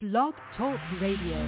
Blog Talk Radio.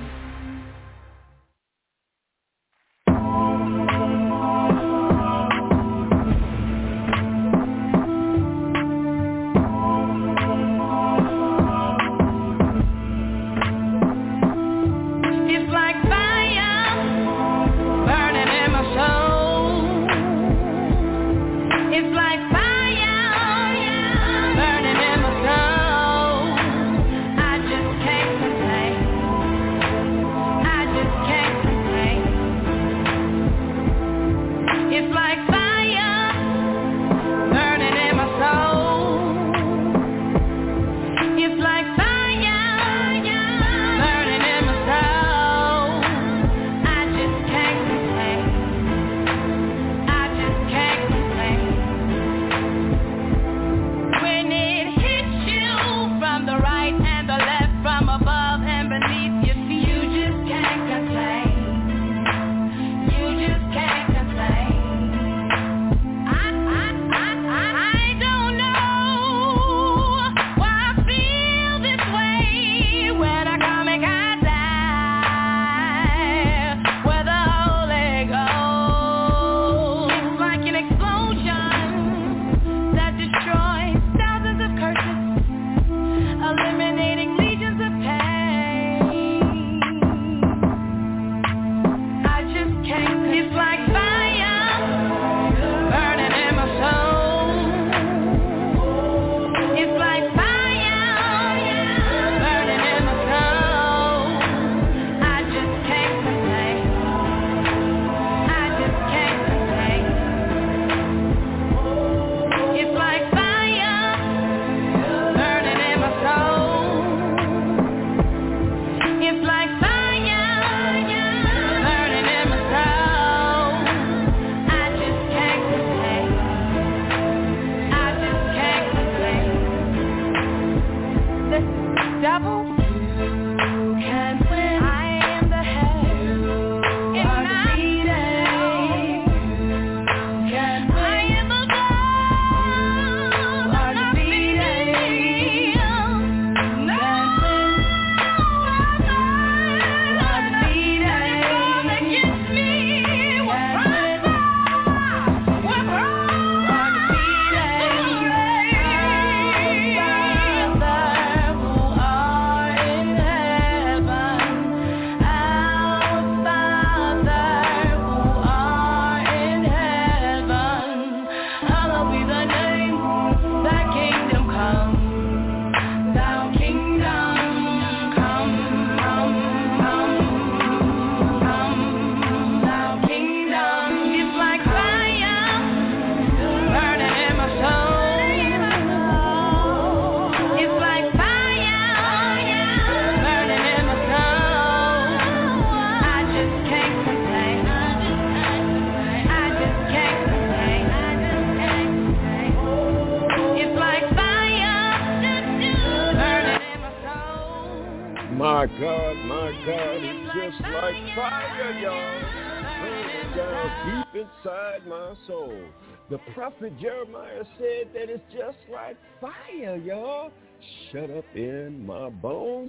The prophet Jeremiah said that it's just like fire, y'all. Shut up in my bones.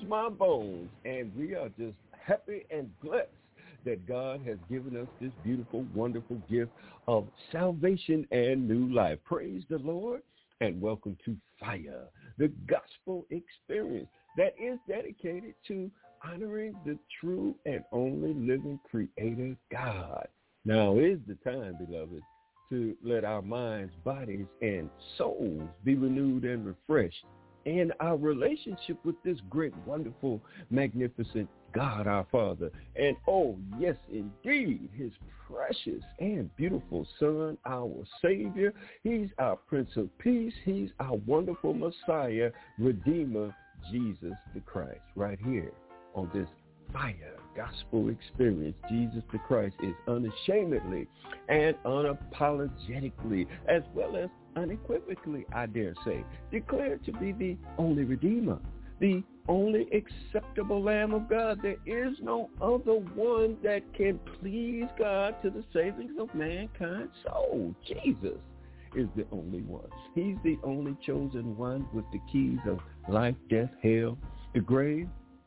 And we are just happy and blessed that God has given us this beautiful, wonderful gift of salvation and new life. Praise the Lord, and welcome to Fire, the gospel experience that is dedicated to honoring the true and only living creator God. Now is the time, beloved, to let our minds, bodies, and souls be renewed and refreshed in our relationship with this great, wonderful, magnificent God, our Father. And oh, yes, indeed, his precious and beautiful Son, our Savior. He's our Prince of Peace. He's our wonderful Messiah, Redeemer, Jesus the Christ, right here on this Fire gospel experience. Jesus the Christ is unashamedly and unapologetically, as well as unequivocally, I dare say, declared to be the only Redeemer, the only acceptable Lamb of God. There is no other one that can please God to the saving of mankind's soul. Jesus is the only one. He's the only chosen one with the keys of life, death, hell, the grave,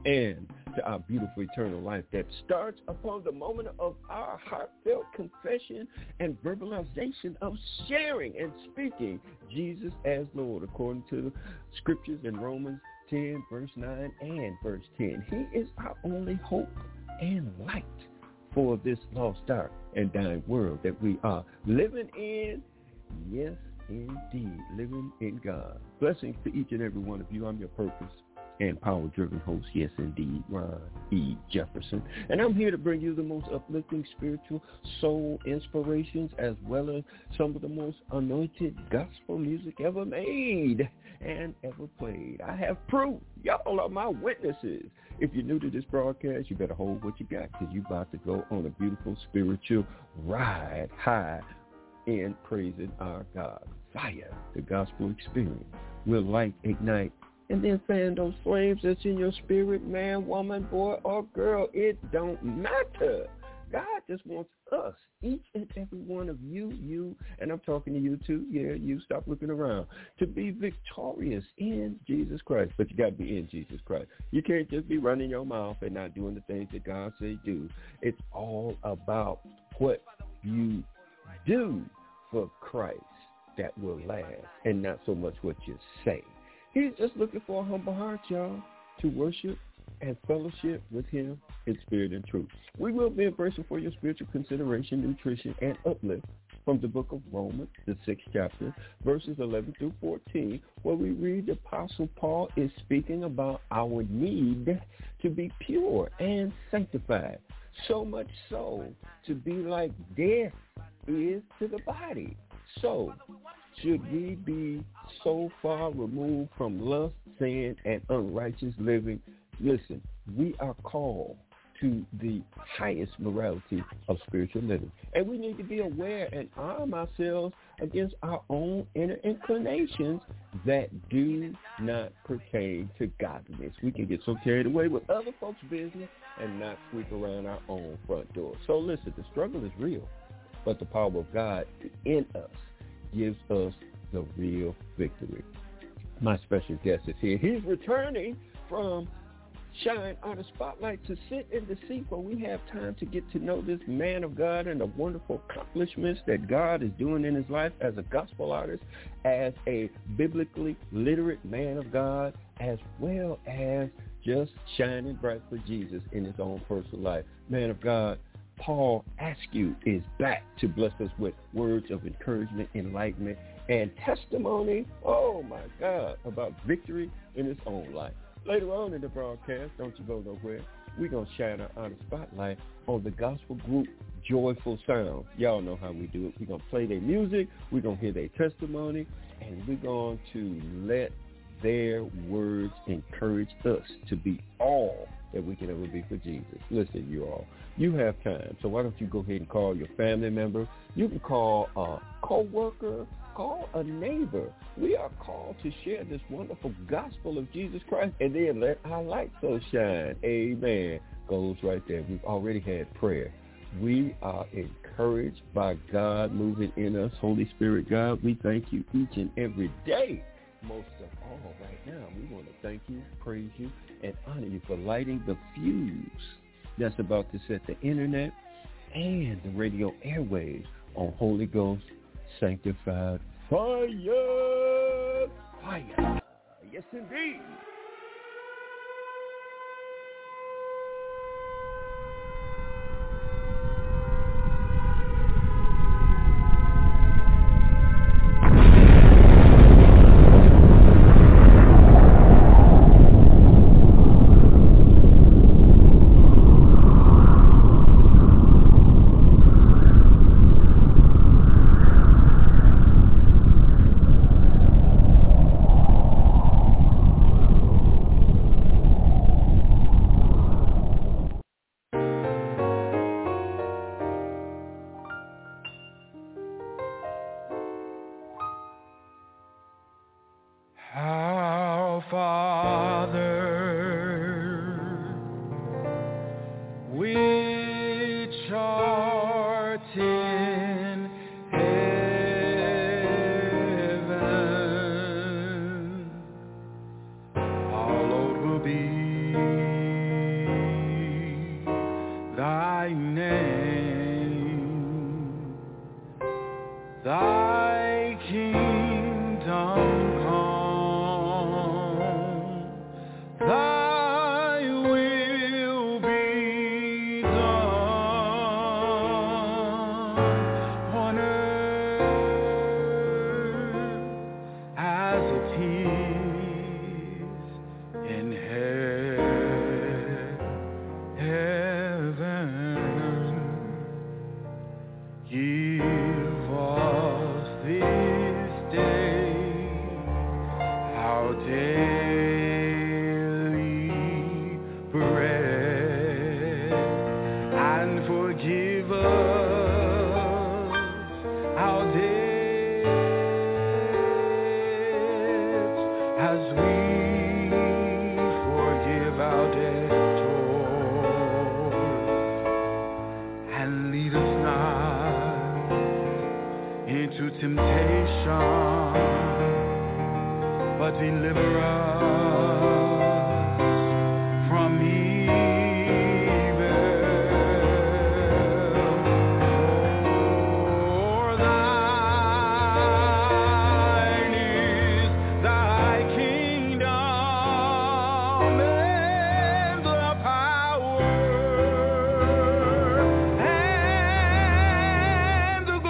and to our beautiful eternal life that starts upon the moment of our heartfelt confession and verbalization of sharing and speaking Jesus as Lord, according to the scriptures in Romans 10, verse 9 and verse 10. He is our only hope and light for this lost, dark, and dying world that we are living in. Yes, indeed, living in God. Blessings to each and every one of you. I'm your purpose and power-driven host, yes, indeed, Ron E. Jefferson. And I'm here to bring you the most uplifting spiritual soul inspirations as well as some of the most anointed gospel music ever made and ever played. I have proof. Y'all are my witnesses. If you're new to this broadcast, you better hold what you got because you're about to go on a beautiful spiritual ride high in praising our God. Fire, the gospel experience, will light, ignite, and then fan those flames that's in your spirit, man, woman, boy, or girl. It don't matter. God just wants us, each and every one of you, and I'm talking to you too, yeah, you stop looking around, to be victorious in Jesus Christ. But you got to be in Jesus Christ. You can't just be running your mouth and not doing the things that God says do. It's all about what you do for Christ that will last, and not so much what you say. He's just looking for a humble heart, y'all, to worship and fellowship with him in spirit and truth. We will be embracing for your spiritual consideration, nutrition, and uplift from the book of Romans, the 6th chapter, verses 11 through 14, where we read the Apostle Paul is speaking about our need to be pure and sanctified, so much so to be like death is to the body. So, should we be so far removed from lust, sin, and unrighteous living? Listen, we are called to the highest morality of spiritual living. And we need to be aware and arm ourselves against our own inner inclinations that do not pertain to godliness. We can get so carried away with other folks' business and not sweep around our own front door. So listen, the struggle is real, but the power of God in us gives us the real victory. My special guest is here. He's returning from Shine on the Spotlight to sit in the seat where we have time to get to know this man of God and the wonderful accomplishments that God is doing in his life as a gospel artist, as a biblically literate man of God, as well as just shining bright for Jesus in his own personal life. Man of God, Paul Askew is back to bless us with words of encouragement, enlightenment, and testimony, oh my God, about victory in his own life. Later on in the broadcast, don't you go nowhere, we're going to shine our honor spotlight on the gospel group Joyful Sound. Y'all know how we do it. We're going to play their music, we're going to hear their testimony, and we're going to let their words encourage us to be all that we can ever be for Jesus. Listen, you all, you have time, so why don't you go ahead and call your family member. You can call a co-worker, call a neighbor. We are called to share this wonderful gospel of Jesus Christ and then let our light so shine. Amen. Goes right there. We've already had prayer. We are encouraged by God moving in us. Holy Spirit God, we thank you each and every day. Most of all, right now, we want to thank you, praise you, and honor you for lighting the fuse that's about to set the internet and the radio airwaves on Holy Ghost sanctified fire. Fire. Yes, indeed. forgive us our debts as we forgive our debtors. And lead us not into temptation, but deliver us from evil. For thine is thy kingdom and the power and the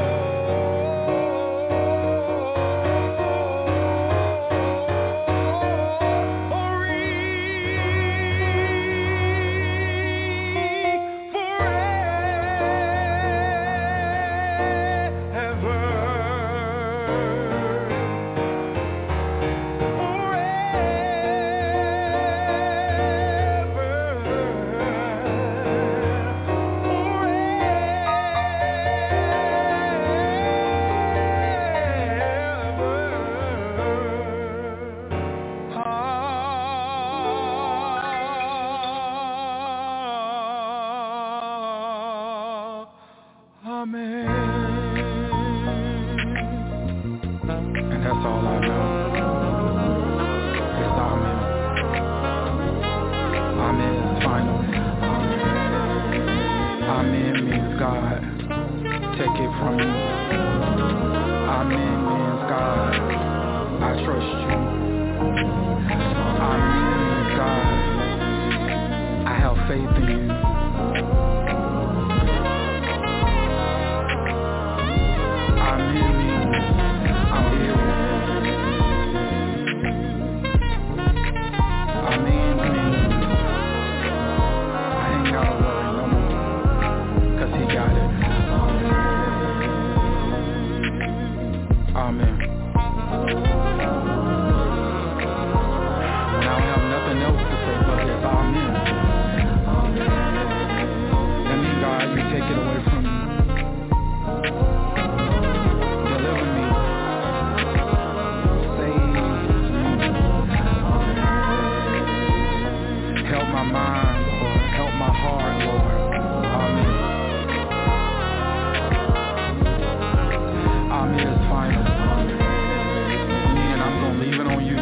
and that's all I know. It's amen. Amen is final. Amen means God, take it from me. Amen means God, I trust you. Amen means God, I have faith in you. Amen means I'm healed. Amen means I ain't gotta worry no more, 'cause he got it. Amen. When I don't have nothing else to say but it's amen. That means God, you take it away from me. Deliver me. Save me. Help my mind, Lord. Help my heart, Lord. Amen. Amen is final. Me and I'm gonna leave it on you.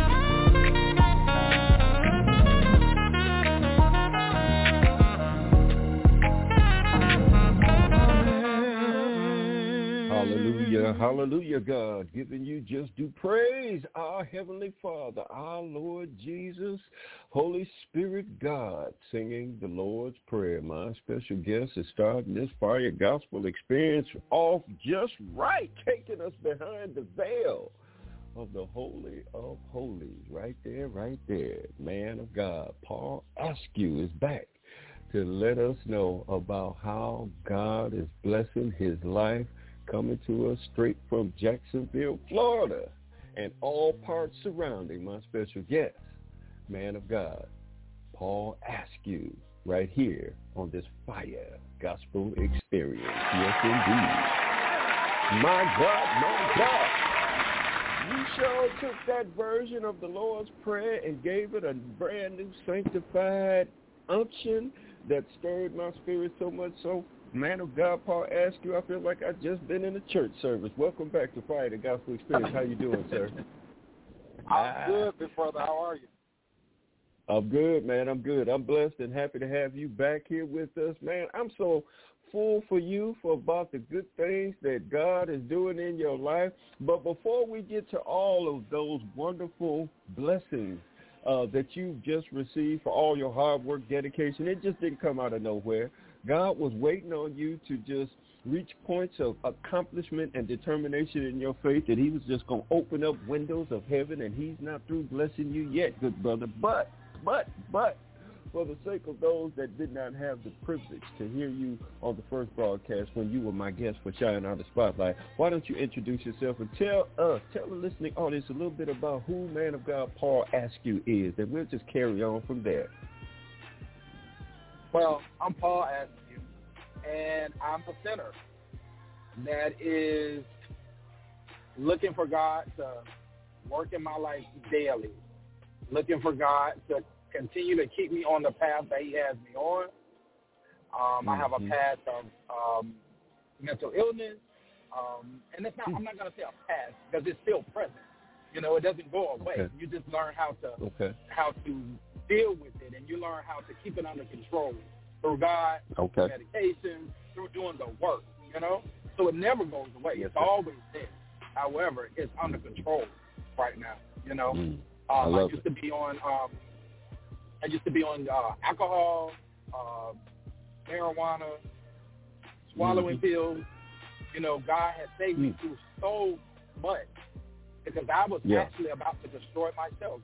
Hallelujah, hallelujah, God, giving you just due praise, our Heavenly Father, our Lord Jesus, Holy Spirit, God, singing the Lord's Prayer. My special guest is starting this Fire Gospel experience off just right, taking us behind the veil of the Holy of Holies, right there, man of God. Paul Askew is back to let us know about how God is blessing his life, coming to us straight from Jacksonville, Florida, and all parts surrounding. My special guest, man of God, Paul Askew, right here on this Fire Gospel experience. Yes, indeed. My God. You sure took that version of the Lord's Prayer and gave it a brand new sanctified unction that stirred my spirit so much so, man of God, Paul Askew, I feel like I've just been in a church service. Welcome back to Fire the Gospel Experience. How you doing, sir? I'm good, big brother. How are you? I'm good, man. I'm good. I'm blessed and happy to have you back here with us, man. I'm so full for you for about the good things that God is doing in your life. But before we get to all of those wonderful blessings that you've just received for all your hard work, dedication, it just didn't come out of nowhere. God was waiting on you to just reach points of accomplishment and determination in your faith that he was just going to open up windows of heaven, and he's not through blessing you yet, good brother. But for the sake of those that did not have the privilege to hear you on the first broadcast when you were my guest for Shine Out the Spotlight, why don't you introduce yourself and tell the listening audience a little bit about who man of God Paul Askew is, and we'll just carry on from there. Well, I'm Paul Askew. and I'm a sinner that is looking for God to work in my life daily, looking for God to continue to keep me on the path that he has me on. I have a path of mental illness, and it's not, I'm not going to say a past because it's still present. You know, it doesn't go away. Okay. You just learn how to deal with it, and you learn how to keep it under control through God, through medication, through doing the work, you know? So it never goes away. It's always there. However, it's under control right now, you know? I used to be on alcohol, marijuana, swallowing pills. You know, God has saved me through so much because I was actually about to destroy myself.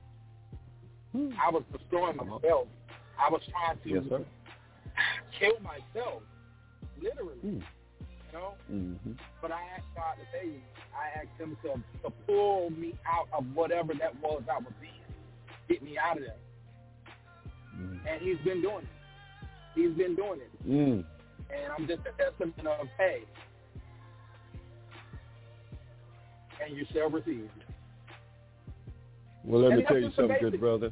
I was destroying myself. I was trying to kill myself, literally, you know? But I asked God to save me. I asked him to pull me out of whatever that was I was in, get me out of there. And he's been doing it. He's been doing it. And I'm just a testament of, hey, and you shall receive. Well, let me tell you something, good brother.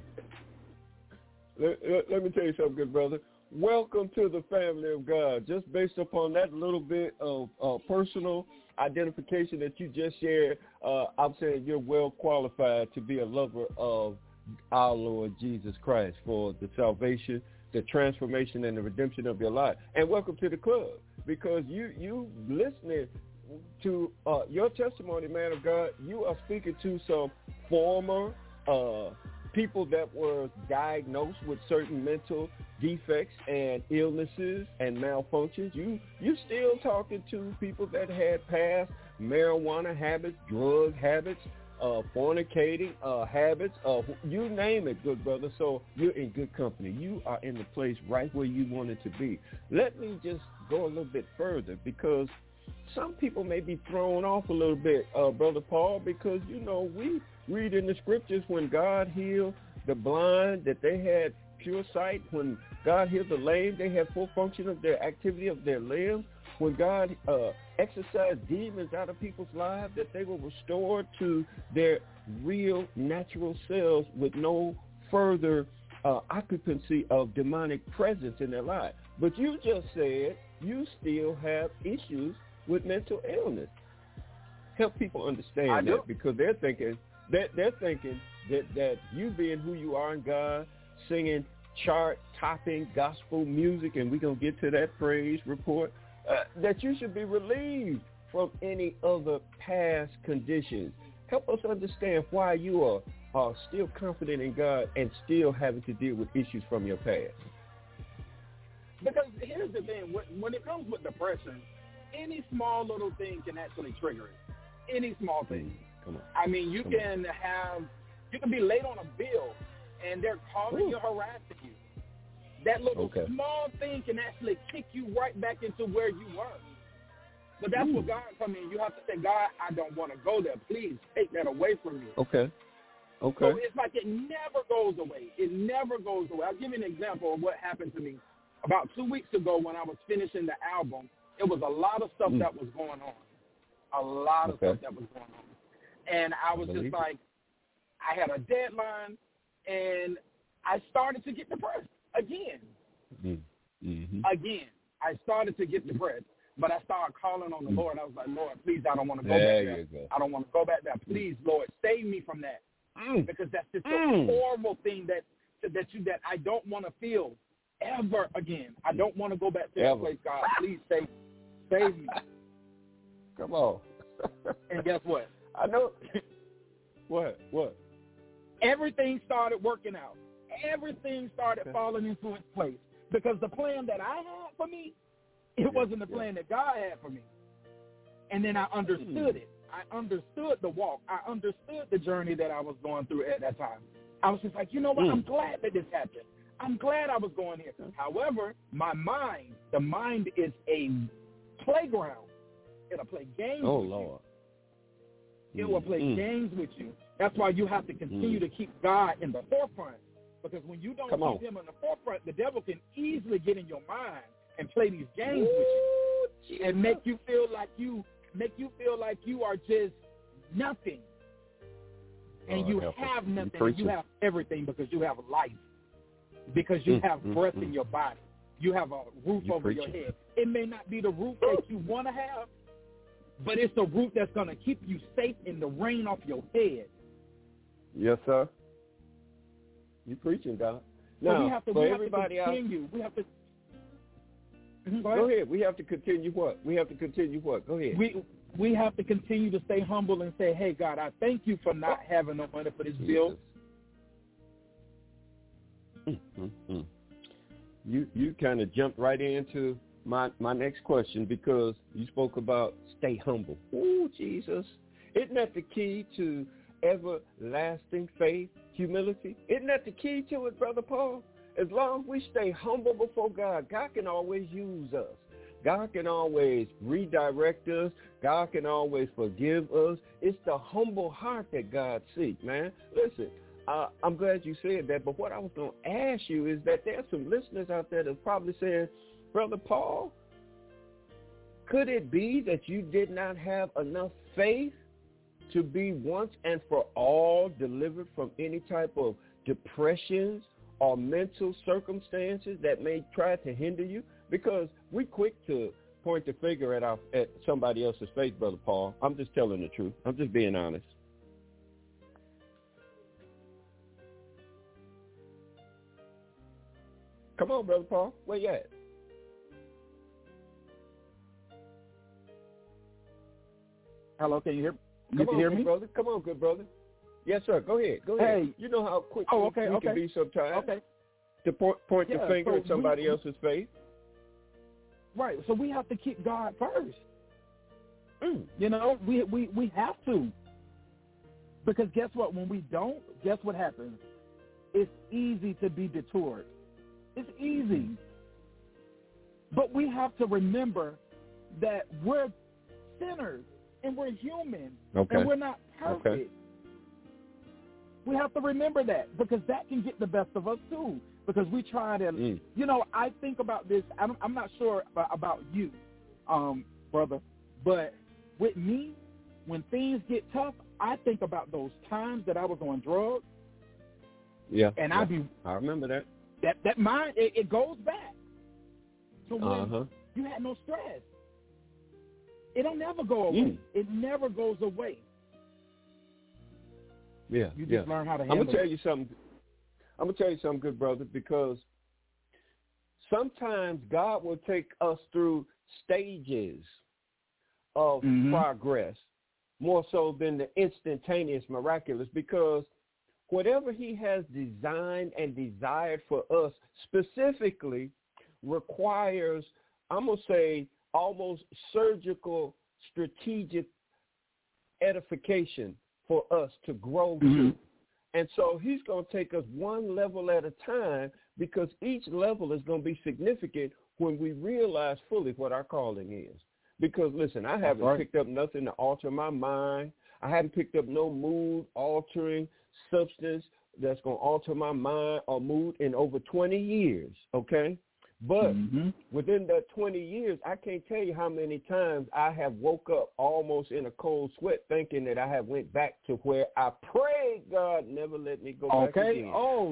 Let me tell you something, good brother. Welcome to the family of God. Just based upon that little bit of personal identification that you just shared, I'm saying you're well qualified to be a lover of our Lord Jesus Christ for the salvation, the transformation, and the redemption of your life. And welcome to the club, because you listening to your testimony, man of God, you are speaking to some former people that were diagnosed with certain mental defects and illnesses and malfunctions. You still talking to people that had past marijuana habits, drug habits, fornicating habits, you name it, good brother. So you're in good company. You are in the place right where you wanted to be. Let me just go a little bit further, because some people may be thrown off a little bit, Brother Paul, because, you know, we read in the scriptures when God healed the blind that they had pure sight. When God healed the lame, they had full function of their activity of their limbs. When God exorcised demons out of people's lives, that they were restored to their real natural selves with no further occupancy of demonic presence in their life. But you just said you still have issues with mental illness. Help people understand that, because they're thinking that you being who you are in God, singing chart-topping gospel music, and we're going to get to that praise report, that you should be relieved from any other past conditions. Help us understand why you are still confident in God and still having to deal with issues from your past. Because here's the thing, when it comes with depression, any small little thing can actually trigger it. Any small thing. Come on. I mean, you can be late on a bill, and they're calling you, harassing you. That little small thing can actually kick you right back into where you were. But that's where God comes in. You have to say, God, I don't want to go there. Please take that away from me. Okay. So it's like it never goes away. It never goes away. I'll give you an example of what happened to me. About 2 weeks ago when I was finishing the album, it was a lot of stuff that was going on. A lot of stuff that was going on. And I was just like, I had a deadline, and I started to get depressed again. Again, I started to get depressed, but I started calling on the Lord. I was like, Lord, please, I don't want to go back there. I don't want to go back there. Please, Lord, save me from that, because that's just a horrible thing that I don't want to feel ever again. I don't want to go back to that place. God, please save me. Come on. And guess what? I know. What? Everything started working out. Everything started falling into its place, because the plan that I had for me, it wasn't the plan that God had for me. And then I understood it. I understood the walk. I understood the journey that I was going through at that time. I was just like, you know what? I'm glad that this happened. I'm glad I was going here. However, the mind is a playground. It'll play games with you. It will play games with you. That's why you have to continue to keep God in the forefront. Because when you don't keep him in the forefront, the devil can easily get in your mind and play these games with you and make you feel like you are just nothing. And you have nothing, and you have everything because you have life, because you have breath in your body. You have a roof over your head. It may not be the roof that you want to have, but it's a roof that's going to keep you safe in the rain off your head. Yes, sir. You preaching, God. Now, so we have to continue. We have to. Go ahead. We have to continue what? Go ahead. We have to continue to stay humble and say, hey, God, I thank you for not having no money for this bill. You kind of jumped right into my next question because you spoke about stay humble. Oh, Jesus. Isn't that the key to everlasting faith, humility? Isn't that the key to it, Brother Paul? As long as we stay humble before God, God can always use us. God can always redirect us. God can always forgive us. It's the humble heart that God seeks, man. Listen, I'm glad you said that, but what I was going to ask you is that there are some listeners out there that are probably saying, Brother Paul, could it be that you did not have enough faith to be once and for all delivered from any type of depressions or mental circumstances that may try to hinder you? Because we quick to point the finger at somebody else's faith, Brother Paul. I'm just telling the truth. I'm just being honest. Come on, Brother Paul. Where you at? Hello, can you hear me? Come on, hear good me? brother. Come on, good brother. Yes, sir. Go ahead. Hey. You know how quick we can be sometimes to point the finger at somebody else's faith. Right. So we have to keep God first. You know, we have to. Because guess what? When we don't, guess what happens? It's easy to be detoured. It's easy. But we have to remember that we're sinners and we're human and we're not perfect. Okay. We have to remember that because that can get the best of us too. Because we try to, you know, I think about this. I'm not sure about you, brother, but with me, when things get tough, I think about those times that I was on drugs. Yeah. And I remember that. That mind, it goes back to when you had no stress. It'll never go away. It never goes away. Yeah. You just learn how to handle it. I'm going to tell you something, good brother, because sometimes God will take us through stages of progress more so than the instantaneous miraculous, because whatever he has designed and desired for us specifically requires, I'm going to say, almost surgical, strategic edification for us to grow to. And so he's going to take us one level at a time, because each level is going to be significant when we realize fully what our calling is. Because, listen, I haven't picked up nothing to alter my mind. I haven't picked up no mood-altering substance that's going to alter my mind or mood in over 20 years, okay? But within that 20 years, I can't tell you how many times I have woke up almost in a cold sweat thinking that I have went back to where I prayed God never let me go back again.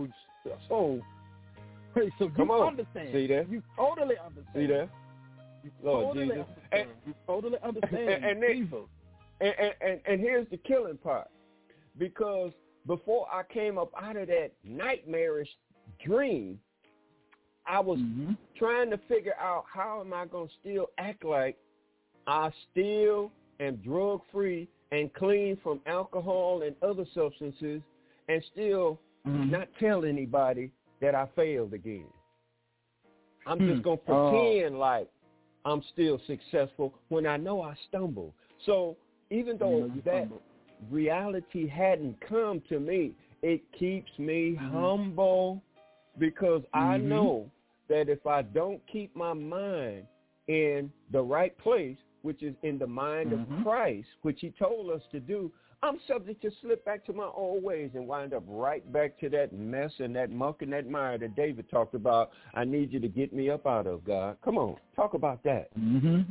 Hey, so Come on. Understand. See that? You totally understand. See that? Lord Jesus. You totally understand. And here's the killing part. Because before I came up out of that nightmarish dream, I was trying to figure out how am I going to still act like I still am drug-free and clean from alcohol and other substances and still not tell anybody that I failed again. I'm just going to pretend like I'm still successful when I know I stumble. So even though that reality hadn't come to me, it keeps me humble, because I know that if I don't keep my mind in the right place, which is in the mind of Christ, which he told us to do, I'm subject to slip back to my old ways and wind up right back to that mess and that muck and that mire that David talked about. I need you to get me up out of, God. Come on, talk about that. You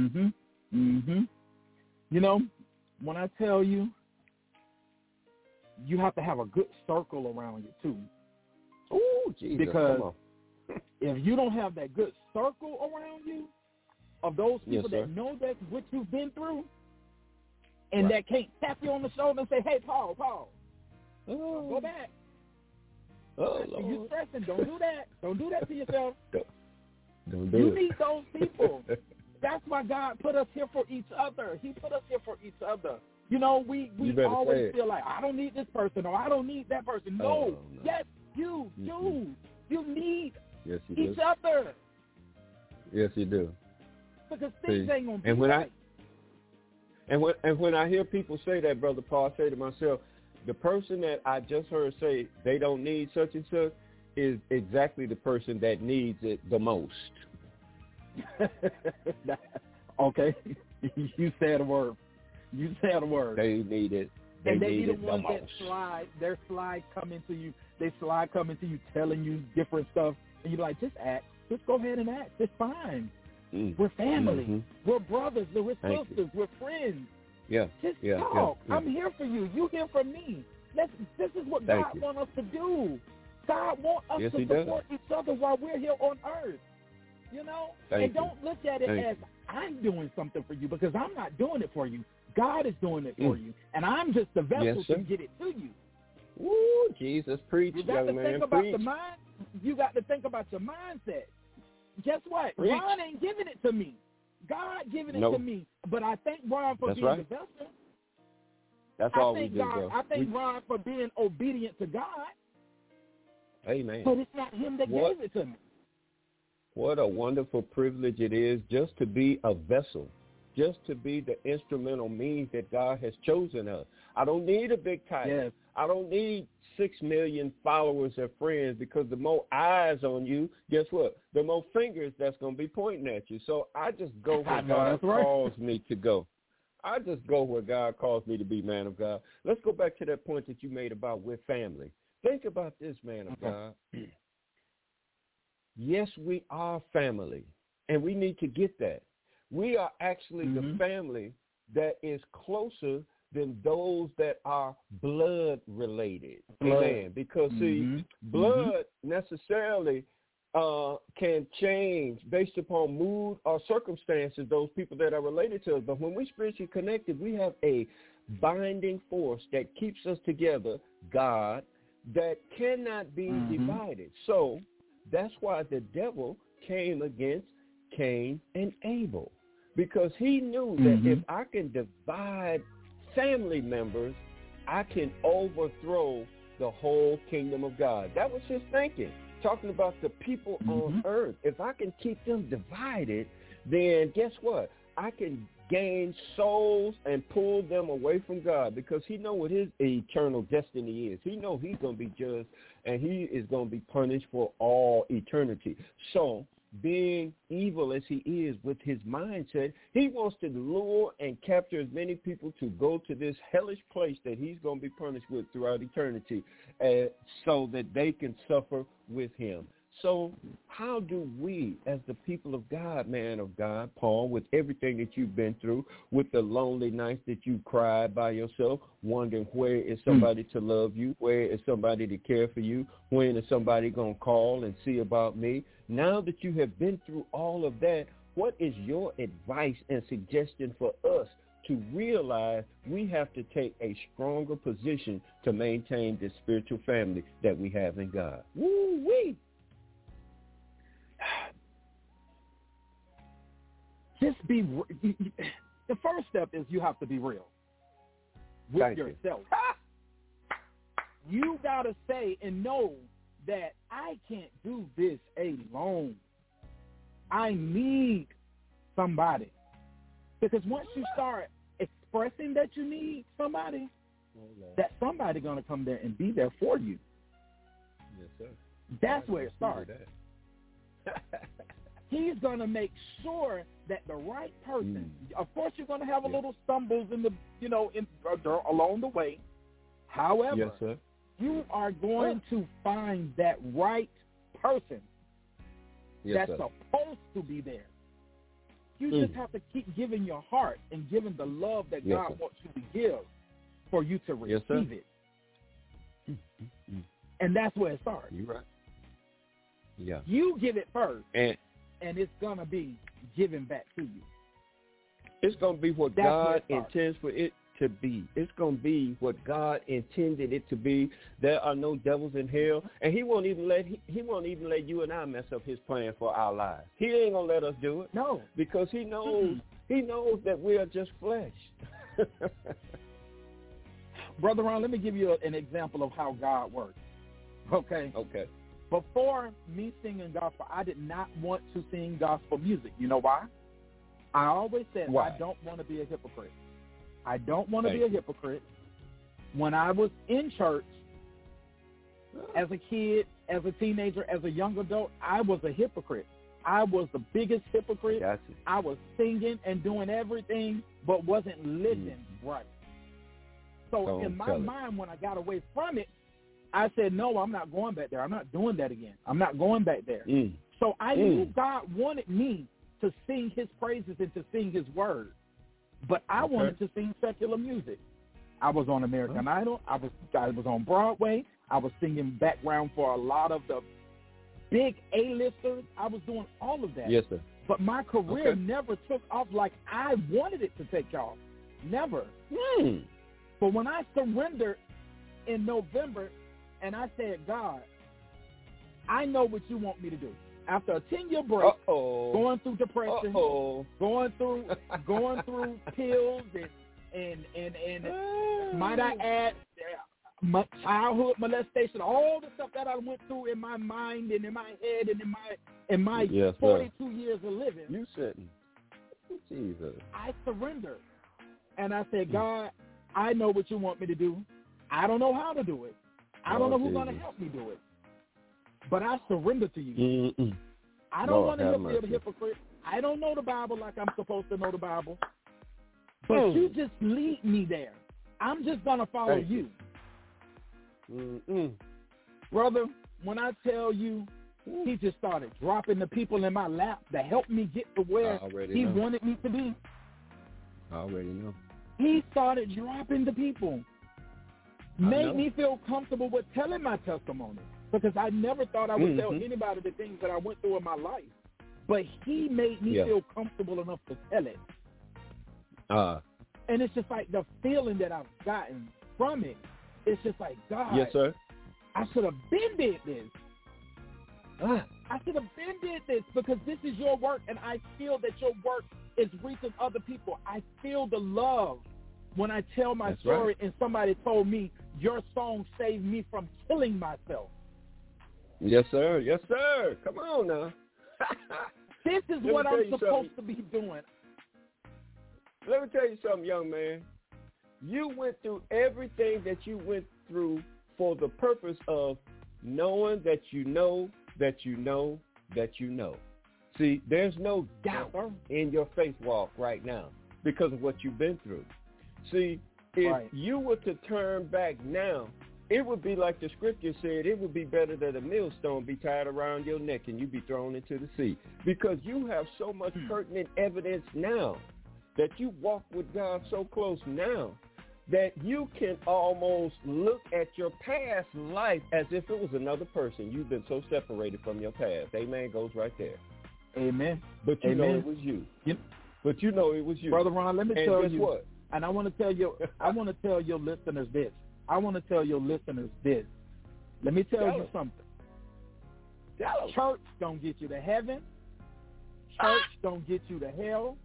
know, when I tell you, you have to have a good circle around you, too. Oh, Jesus, because come on. if you don't have that good circle around you of those people Yes, that know that's what you've been through and that can't tap you on the shoulder and say, hey, Paul, go back. Oh, Lord. You stressing. Don't do that. Don't do that to yourself. Don't do you it. need those people. That's why God put us here for each other. He put us here for each other. You know, we always feel like, I don't need this person or I don't need that person. No. Yes, you do. You need each other. Yes, you do. Because things ain't going to be right. And when I hear people say that, Brother Paul, I say to myself, the person that I just heard say they don't need such and such is exactly the person that needs it the most. Okay. You said a word. They need it. They need the ones that slide. Their slide coming to you. They slide coming to you, telling you different stuff, and you're like, just act. Just go ahead and act. It's fine. We're family. We're brothers. We're sisters. We're friends. Yeah. Just talk. Yeah. I'm here for you. You here for me. This is what God wants us to do. God wants us to support each other while we're here on earth. You know? Don't look at it as I'm doing something for you, because I'm not doing it for you. God is doing it for you. And I'm just the vessel to get it to you. Ooh, Jesus, preach, young man, preach. You got to think about your mindset. Guess what? Preach. Ron ain't giving it to me. God giving it to me. But I thank Ron for being the vessel. That's all we do, bro. I thank Ron for being obedient to God. Amen. But it's not him that gave it to me. What a wonderful privilege it is just to be a vessel, just to be the instrumental means that God has chosen us. I don't need a big title. Yes. I don't need 6 million followers or friends, because the more eyes on you, guess what? The more fingers that's going to be pointing at you. So I just go where God calls me to go. I just go where God calls me to be, man of God. Let's go back to that point that you made about we're family. Think about this, man of God. Yes, we are family, and we need to get that. We are actually the family that is closer than those that are blood related. Amen. Because, see, blood necessarily can change based upon mood or circumstances, those people that are related to us. But when we're spiritually connected, we have a binding force that keeps us together, God, that cannot be divided. So that's why the devil came against Cain and Abel, because he knew that if I can divide family members, I can overthrow the whole kingdom of God. That was his thinking, talking about the people on earth. If I can keep them divided, then guess what? I can gain souls and pull them away from God, because he knows what his eternal destiny is. He knows he's going to be judged, and he is going to be punished for all eternity. So being evil as he is with his mindset, he wants to lure and capture as many people to go to this hellish place that he's going to be punished with throughout eternity, so that they can suffer with him. So how do we, as the people of God, man of God, Paul, with everything that you've been through, with the lonely nights that you cried by yourself, wondering where is somebody to love you, where is somebody to care for you, when is somebody going to call and see about me? Now that you have been through all of that, what is your advice and suggestion for us to realize we have to take a stronger position to maintain this spiritual family that we have in God? Woo-wee! Just be. The first step is you have to be real with yourself. You gotta say and know that I can't do this alone. I need somebody, because once you start expressing that you need somebody, that somebody gonna come there and be there for you. Yes, sir. That's where it starts. He's going to make sure that the right person, of course you're going to have a little stumbles in the, along the way. However, you are going to find that right person that's supposed to be there. You just have to keep giving your heart and giving the love that God wants you to give for you to receive it. And that's where it starts. You're right. Yeah. You give it first, and it's going to be given back to you. It's going to be what God intends for it to be. It's going to be what God intended it to be. There are no devils in hell, and He won't even let you and I mess up His plan for our lives. He ain't going to let us do it. No, because He knows that we are just flesh. Brother Ron, let me give you an example of how God works. Okay. Before me singing gospel, I did not want to sing gospel music. You know why? I always said I don't want to be a hypocrite. I don't want to be a hypocrite. When I was in church, as a kid, as a teenager, as a young adult, I was a hypocrite. I was the biggest hypocrite. I was singing and doing everything, but wasn't living right. So in my mind, when I got away from it, I said, no, I'm not going back there. I'm not doing that again. I'm not going back there. So I knew God wanted me to sing His praises and to sing His word. But I wanted to sing secular music. I was on American Idol. I was on Broadway. I was singing background for a lot of the big A-listers. I was doing all of that. Yes, sir. But my career never took off like I wanted it to take off. Never. But when I surrendered in November and I said, God, I know what you want me to do. After a 10-year break, going through depression, going through pills and might I add, my childhood molestation, all the stuff that I went through in my mind and in my head and in my 42 years of living. You sitting, Jesus. I surrendered, and I said, God, I know what you want me to do. I don't know how to do it. I don't know who's going to help me do it. But I surrender to you. I don't want to be a hypocrite. I don't know the Bible like I'm supposed to know the Bible. But you just lead me there. I'm just going to follow you. Brother, when I tell you, He just started dropping the people in my lap to help me get to where He wanted me to be. I already know. He started dropping the people. Made me feel comfortable with telling my testimony. Because I never thought I would tell anybody the things that I went through in my life. But He made me feel comfortable enough to tell it. And it's just like the feeling that I've gotten from it. It's just like, God, yes, sir. I should have been did this. I should have been did this because this is your work, and I feel that your work is reaching other people. I feel the love when I tell my story and somebody told me, your song saved me from killing myself. Yes, sir. Yes, sir. Come on now. This is what I'm supposed to be doing. Let me tell you something, young man. You went through everything that you went through for the purpose of knowing that you know that you know that you know. See, there's no doubt in your faith walk right now because of what you've been through. See, if you were to turn back now, it would be like the scripture said, it would be better that a millstone be tied around your neck and you be thrown into the sea, because you have so much pertinent evidence now that you walk with God so close now that you can almost look at your past life as if it was another person. You've been so separated from your past. Amen goes right there. Amen. But you know it was you. But you know it was you. Brother Ron, let me tell you. What? And I want to tell you, your listeners this. Let me tell you something. Church don't get you to heaven. Church don't get you to hell.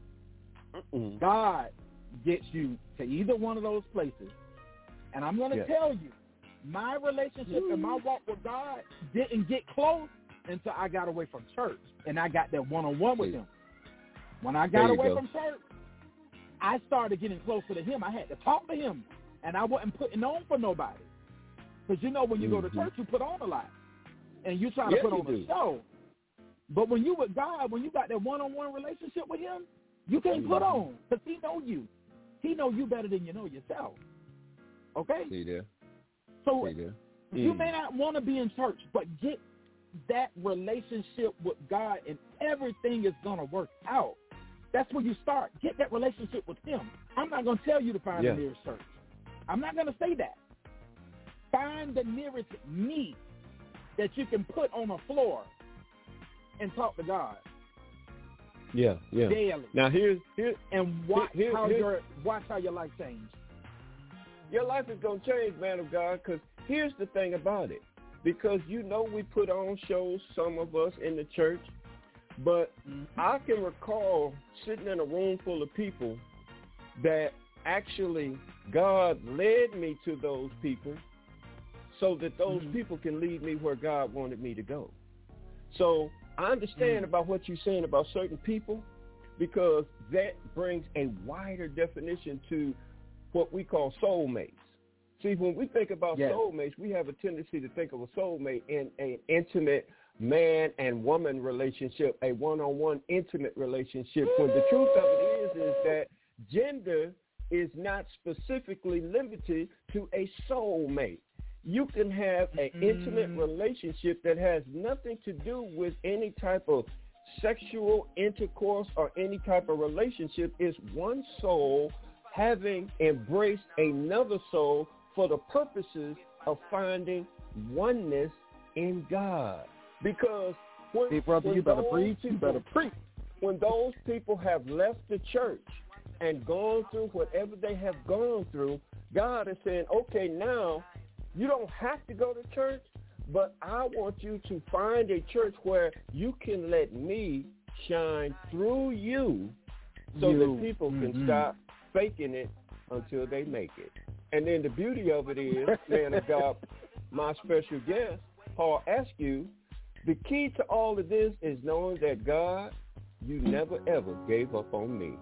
God gets you to either one of those places. And I'm going to tell you, my relationship and my walk with God didn't get close until I got away from church and I got that one-on-one with Him. When I got away from church, I started getting closer to Him. I had to talk to Him, and I wasn't putting on for nobody. Because, you know, when you go to church, you put on a lot. And you try to put on a show. But when you with God, when you got that one-on-one relationship with him, you can't put on because he know you. He know you better than you know yourself. Okay? See there. So you may not want to be in church, but get that relationship with God and everything is going to work out. That's where you start. Get that relationship with him. I'm not going to tell you to find the nearest church. I'm not going to say that. Find the nearest me that you can put on the floor and talk to God. Yeah. Daily. Now here's and watch how your life changes. Your life is going to change, man of God, because here's the thing about it. Because we put on shows, some of us in the church, but I can recall sitting in a room full of people that actually God led me to those people so that those people can lead me where God wanted me to go. So I understand about what you're saying about certain people, because that brings a wider definition to what we call soulmates. See, when we think about soulmates, we have a tendency to think of a soulmate in an intimate man and woman relationship, a one-on-one intimate relationship, when the truth of it is that gender is not specifically limited to a soulmate. You can have an intimate relationship that has nothing to do with any type of sexual intercourse or any type of relationship. It's one soul having embraced another soul for the purposes of finding oneness in God. Because hey, brother, you better preach. You better preach. When those people have left the church and gone through whatever they have gone through, God is saying, okay, now you don't have to go to church, but I want you to find a church where you can let me shine through you so that people can stop faking it until they make it. And then the beauty of it is, man of God, my special guest, Paul Askew, the key to all of this is knowing that, God, you never, ever gave up on me.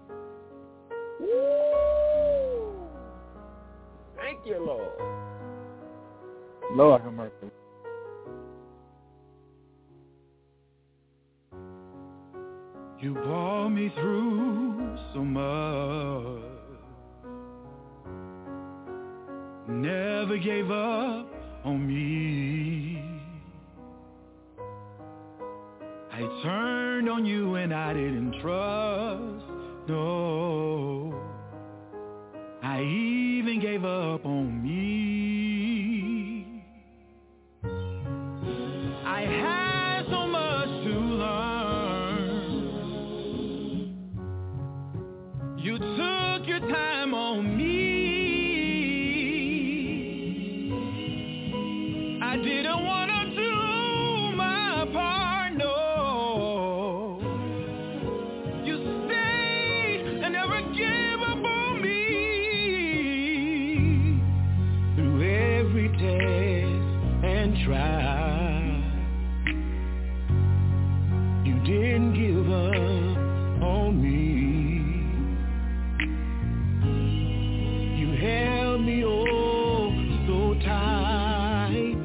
Woo! Thank you, Lord. Lord have mercy. You brought me through so much. Never gave up on me. I turned on you and I didn't trust, no. I even gave up on me. I had so much to learn. You took your time on me. I didn't want to do my part, no. You stayed and never gave up on me. Through every test and trial, you didn't give up on me. You held me oh so tight.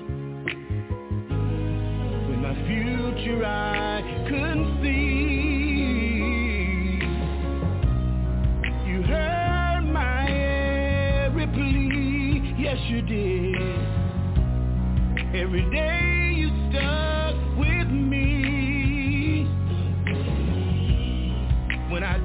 When my future I couldn't see, you heard my every plea. Yes, you did. Every day you stuck with me. When I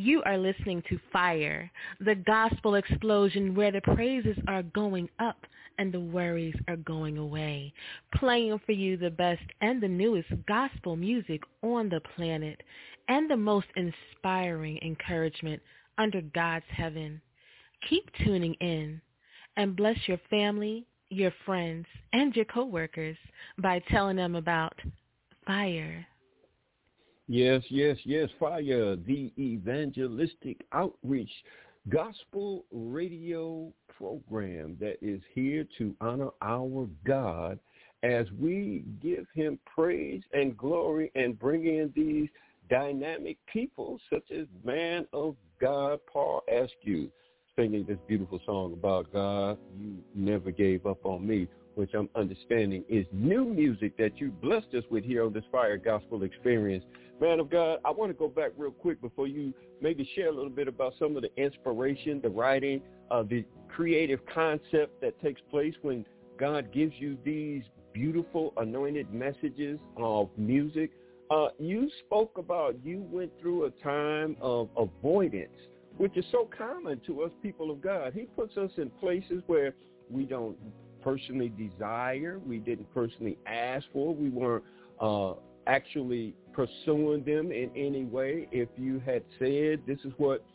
You are listening to Fire, the gospel explosion where the praises are going up and the worries are going away. Playing for you the best and the newest gospel music on the planet and the most inspiring encouragement under God's heaven. Keep tuning in and bless your family, your friends, and your coworkers by telling them about Fire. Yes, Fire, the evangelistic outreach gospel radio program that is here to honor our God as we give him praise and glory and bring in these dynamic people such as man of God, Paul Askew, singing this beautiful song about God, you never gave up on me, which I'm understanding is new music that you blessed us with here on this Fire Gospel Experience. Man of God, I want to go back real quick before you maybe share a little bit about some of the inspiration, the writing, the creative concept that takes place when God gives you these beautiful anointed messages of music. You spoke about you went through a time of avoidance, which is so common to us people of God. He puts us in places where we don't personally desire, we didn't personally ask for, we weren't actually pursuing them in any way. If you had said, this is what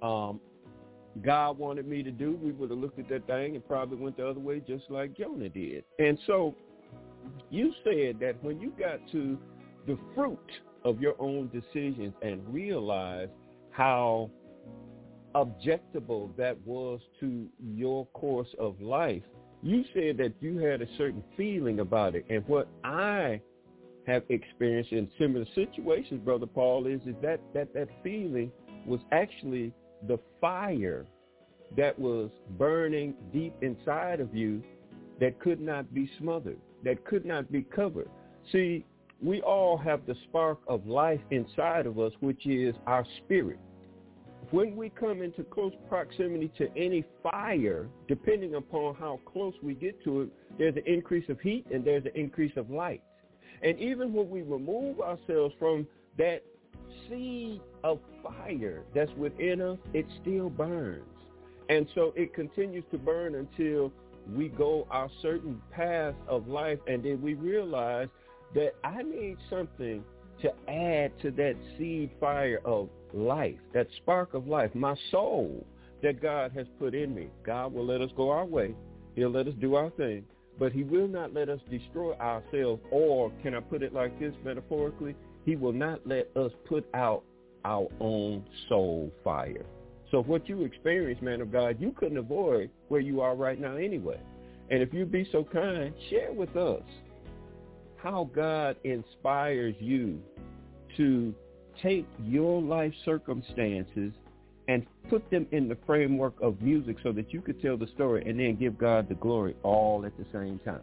God wanted me to do, we would have looked at that thing and probably went the other way just like Jonah did. And so you said that when you got to the fruit of your own decisions and realized how objectable that was to your course of life, you said that you had a certain feeling about it. And what I have experienced in similar situations, Brother Paul, is that feeling was actually the fire that was burning deep inside of you that could not be smothered, that could not be covered. See, we all have the spark of life inside of us, which is our spirit. When we come into close proximity to any fire, depending upon how close we get to it, there's an increase of heat and there's an increase of light. And even when we remove ourselves from that seed of fire that's within us, it still burns. And so it continues to burn until we go our certain path of life, and then we realize that I need something to add to that seed fire of life, that spark of life, my soul that God has put in me. God will let us go our way. He'll let us do our thing, but he will not let us destroy ourselves, or can I put it like this metaphorically? He will not let us put out our own soul fire. So what you experienced, man of God, you couldn't avoid where you are right now anyway. And if you'd be so kind, share with us how God inspires you to take your life circumstances and put them in the framework of music so that you could tell the story and then give God the glory all at the same time.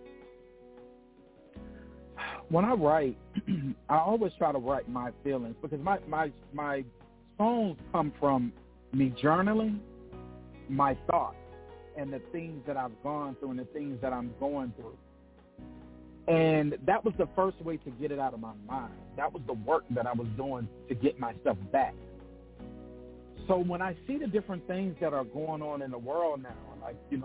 When I write, I always try to write my feelings, because my songs come from me journaling my thoughts and the things that I've gone through and the things that I'm going through. And that was the first way to get it out of my mind. That was the work that I was doing to get myself back. So when I see the different things that are going on in the world now, like, the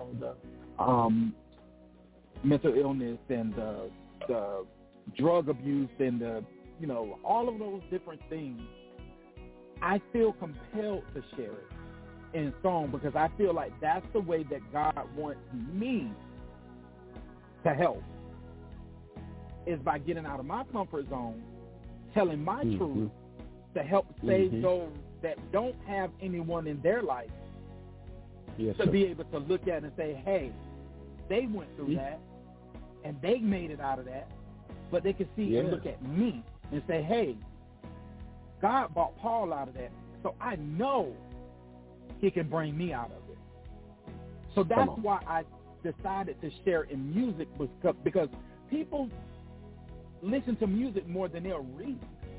mental illness and the drug abuse and all of those different things, I feel compelled to share it in song, because I feel like that's the way that God wants me to help, is by getting out of my comfort zone, telling my truth to help save those that don't have anyone in their life to be able to look at and say, hey, they went through that and they made it out of that, but they can see and look at me and say, hey, God brought Paul out of that, so I know he can bring me out of it. So that's why I decided to share in music, because people listen to music more than they'll read.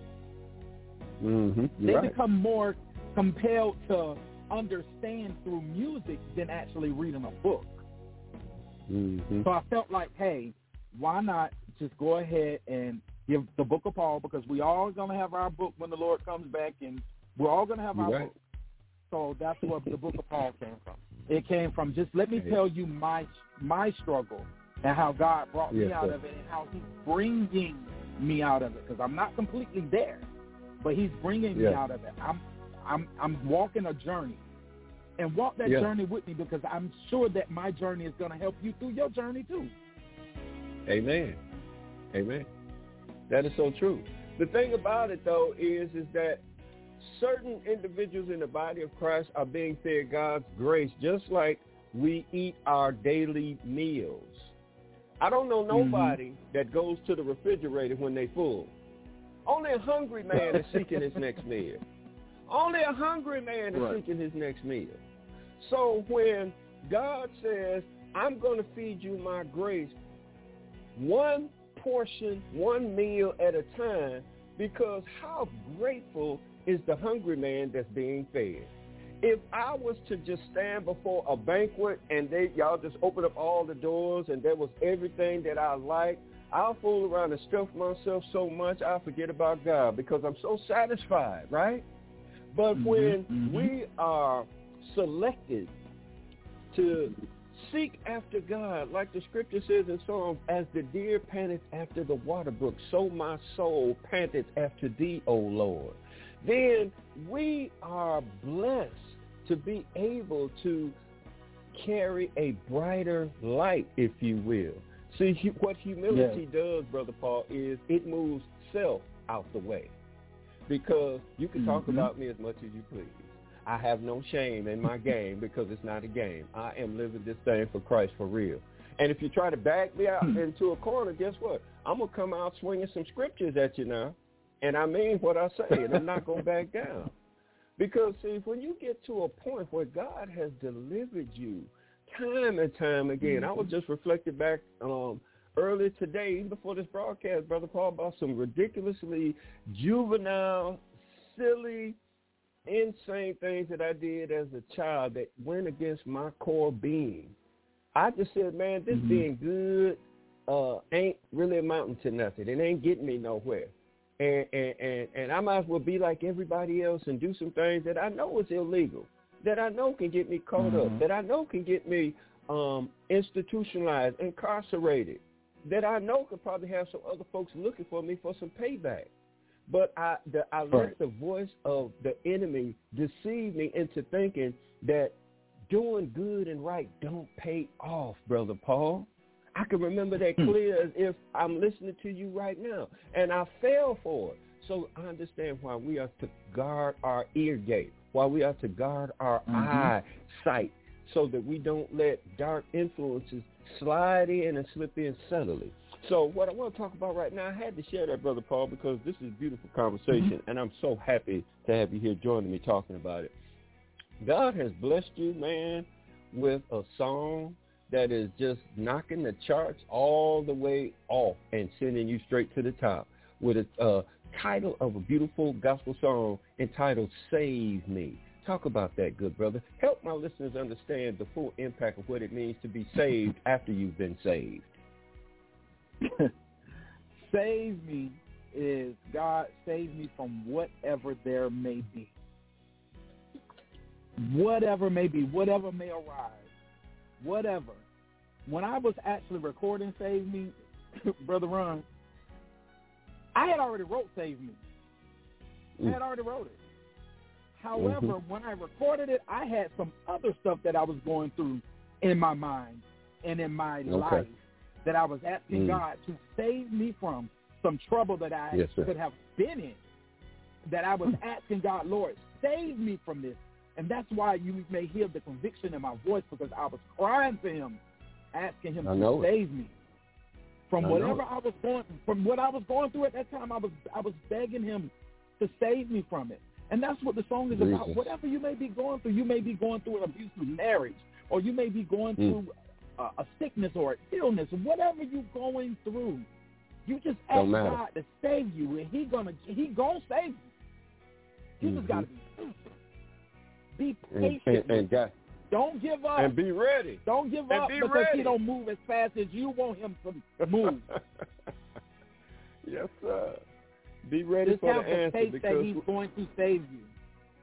They become more compelled to understand through music than actually reading a book. So I felt like, hey, why not just go ahead and give the book of Paul, because we all going to have our book when the Lord comes back in We're all going to have our books. So that's where the book of Paul came from. It came from just let me tell you my struggle and how God brought me out of it and how he's bringing me out of it, because I'm not completely there, but he's bringing me out of it. I'm walking a journey, and walk that journey with me, because I'm sure that my journey is going to help you through your journey too. Amen. Amen. That is so true. The thing about it, though, is that certain individuals in the body of Christ are being fed God's grace just like we eat our daily meals. I don't know nobody that goes to the refrigerator when they full. Only a hungry man is seeking his next meal. Only a hungry man is seeking his next meal. So when God says, I'm going to feed you my grace, one portion, one meal at a time, because how grateful is the hungry man that's being fed? If I was to just stand before a banquet and y'all just open up all the doors and there was everything that I like, I'll fool around and stuff myself so much I'll forget about God because I'm so satisfied, right? But when we are selected to seek after God, like the scripture says in Psalms, as the deer panteth after the water brook, so my soul panteth after thee, O Lord. Then we are blessed to be able to carry a brighter light, if you will. See, what humility does, Brother Paul, is it moves self out the way. Because you can talk about me as much as you please. I have no shame in my game because it's not a game. I am living this thing for Christ for real. And if you try to back me out into a corner, guess what? I'm going to come out swinging some scriptures at you now. And I mean what I say, and I'm not going to back down. Because, see, when you get to a point where God has delivered you time and time again, I was just reflecting back earlier today, even before this broadcast, Brother Paul, about some ridiculously juvenile, silly, insane things that I did as a child that went against my core being. I just said, man, this being good ain't really amounting to nothing. It ain't getting me nowhere. And I might as well be like everybody else and do some things that I know is illegal, that I know can get me caught up, that I know can get me institutionalized, incarcerated, that I know could probably have some other folks looking for me for some payback. But I let the voice of the enemy deceive me into thinking that doing good and right don't pay off, Brother Paul. I can remember that clear as if I'm listening to you right now. And I fell for it. So I understand why we are to guard our ear gate, why we are to guard our eyesight, so that we don't let dark influences slide in and slip in subtly. So what I want to talk about right now, I had to share that, Brother Paul, because this is a beautiful conversation, and I'm so happy to have you here joining me talking about it. God has blessed you, man, with a song that is just knocking the charts all the way off and sending you straight to the top with a title of a beautiful gospel song entitled Save Me. Talk about that, good brother. Help my listeners understand the full impact of what it means to be saved after you've been saved. Save me is God save me from whatever there may be. Whatever may be, whatever may arise, whatever. When I was actually recording Save Me, Brother Ron, I had already wrote Save Me. I had already wrote it. However, when I recorded it, I had some other stuff that I was going through in my mind and in my life that I was asking God to save me from, some trouble that I could have been in, that I was asking God, Lord, save me from this. And that's why you may hear the conviction in my voice, because I was crying to him, asking him to save me from whatever I was going, from what I was going through at that time. I was begging him to save me from it. And that's what the song is about. Whatever you may be going through, you may be going through an abusive marriage, or you may be going through a sickness or an illness, whatever you're going through, you just ask God to save you, and He gonna save you. You just gotta be patient. And God, don't give up. And be ready. Don't give up because He don't move as fast as you want Him to move. Yes, sir. Be ready just for have the answer, because that He's going to save you.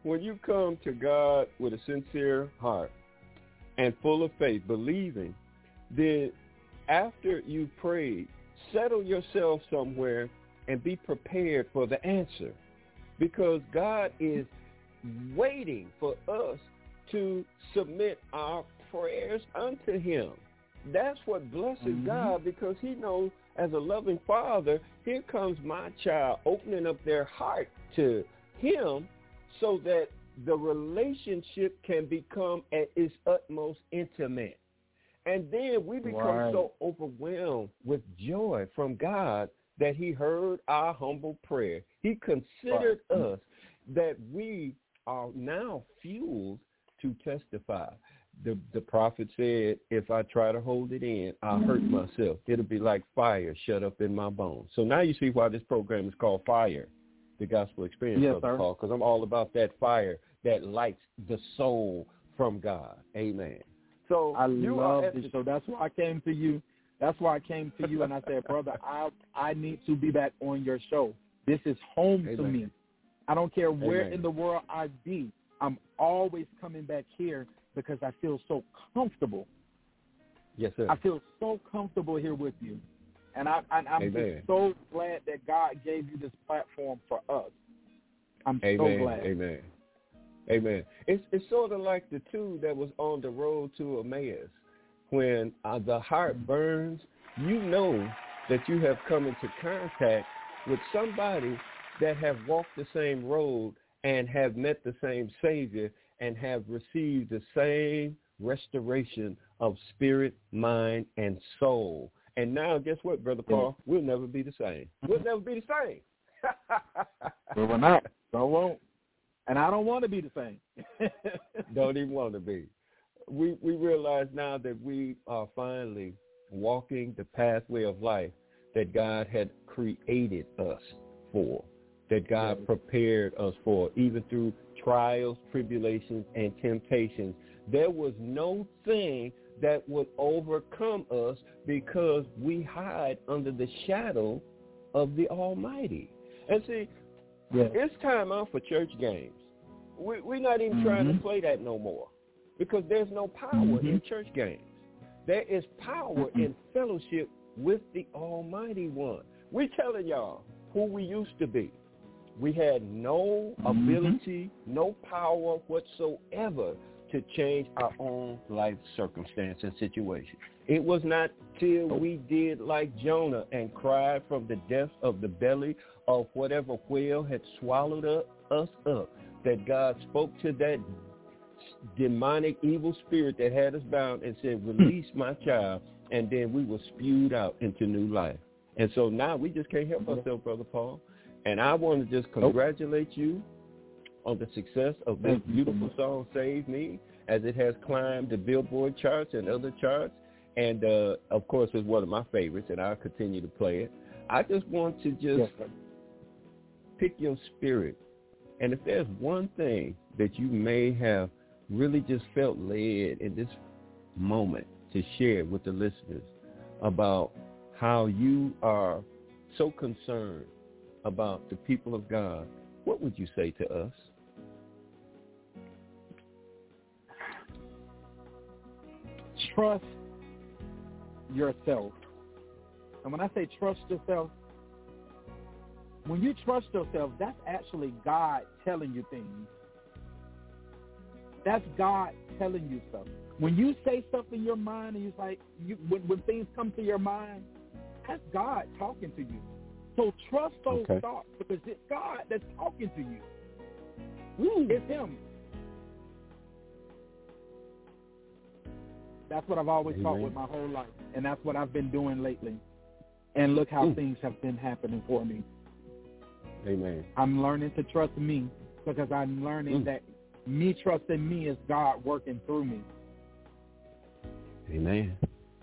when you come to God with a sincere heart and full of faith, believing, then after you prayed, settle yourself somewhere and be prepared for the answer, because God is waiting for us to submit our prayers unto him. That's what blesses God, because he knows as a loving father, here comes my child opening up their heart to him so that the relationship can become at its utmost intimate. And then we become so overwhelmed with joy from God that he heard our humble prayer. He considered us, that we are now fueled to testify. The prophet said, if I try to hold it in, I'll hurt myself. It'll be like fire shut up in my bones. So now you see why this program is called Fire, the Gospel Experience, yes, sir. Paul, because I'm all about that fire that lights the soul from God. Amen. So I love this show. That's why I came to you. That's why I came to you and I said, brother, I need to be back on your show. This is home to me. I don't care where in the world I be. I'm always coming back here because I feel so comfortable. Yes, sir. I feel so comfortable here with you. And I'm just so glad that God gave you this platform for us. I'm so glad. Amen. Amen. It's sort of like the two that was on the road to Emmaus. When the heart burns, you know that you have come into contact with somebody that have walked the same road and have met the same Savior and have received the same restoration of spirit, mind, and soul. And now, guess what, Brother Paul? We'll never be the same. We'll never be the same. Well, we're not. So won't. And I don't want to be the same. Don't even want to be. We realize now that we are finally walking the pathway of life that God had created us for, that God prepared us for, even through trials, tribulations, and temptations. There was no thing that would overcome us because we hide under the shadow of the Almighty. And see, it's time out for church games. We're not even trying to play that no more, because there's no power in church games. There is power in fellowship with the Almighty One. We're telling y'all who we used to be. We had no ability, no power whatsoever to change our own life circumstance and situation. It was not till we did like Jonah and cried from the depths of the belly of whatever whale had swallowed us up that God spoke to that demonic evil spirit that had us bound and said, release my child, and then we were spewed out into new life. And so now we just can't help ourselves, Brother Paul. And I want to just congratulate you on the success of this beautiful song, Save Me, as it has climbed the Billboard charts and other charts. And, of course, it's one of my favorites, and I'll continue to play it. I just want to just pick your spirit. And if there's one thing that you may have really just felt led in this moment to share with the listeners about how you are so concerned about the people of God, what would you say to us? Trust yourself. And when I say trust yourself, when you trust yourself, that's actually God telling you things. That's God telling you stuff. When you say stuff in your mind and when things come to your mind, that's God talking to you. So trust those thoughts, because it's God that's talking to you. It's him. That's what I've always thought with my whole life, and that's what I've been doing lately. And look how things have been happening for me. Amen. I'm learning to trust me, because I'm learning that me trusting me is God working through me. Amen.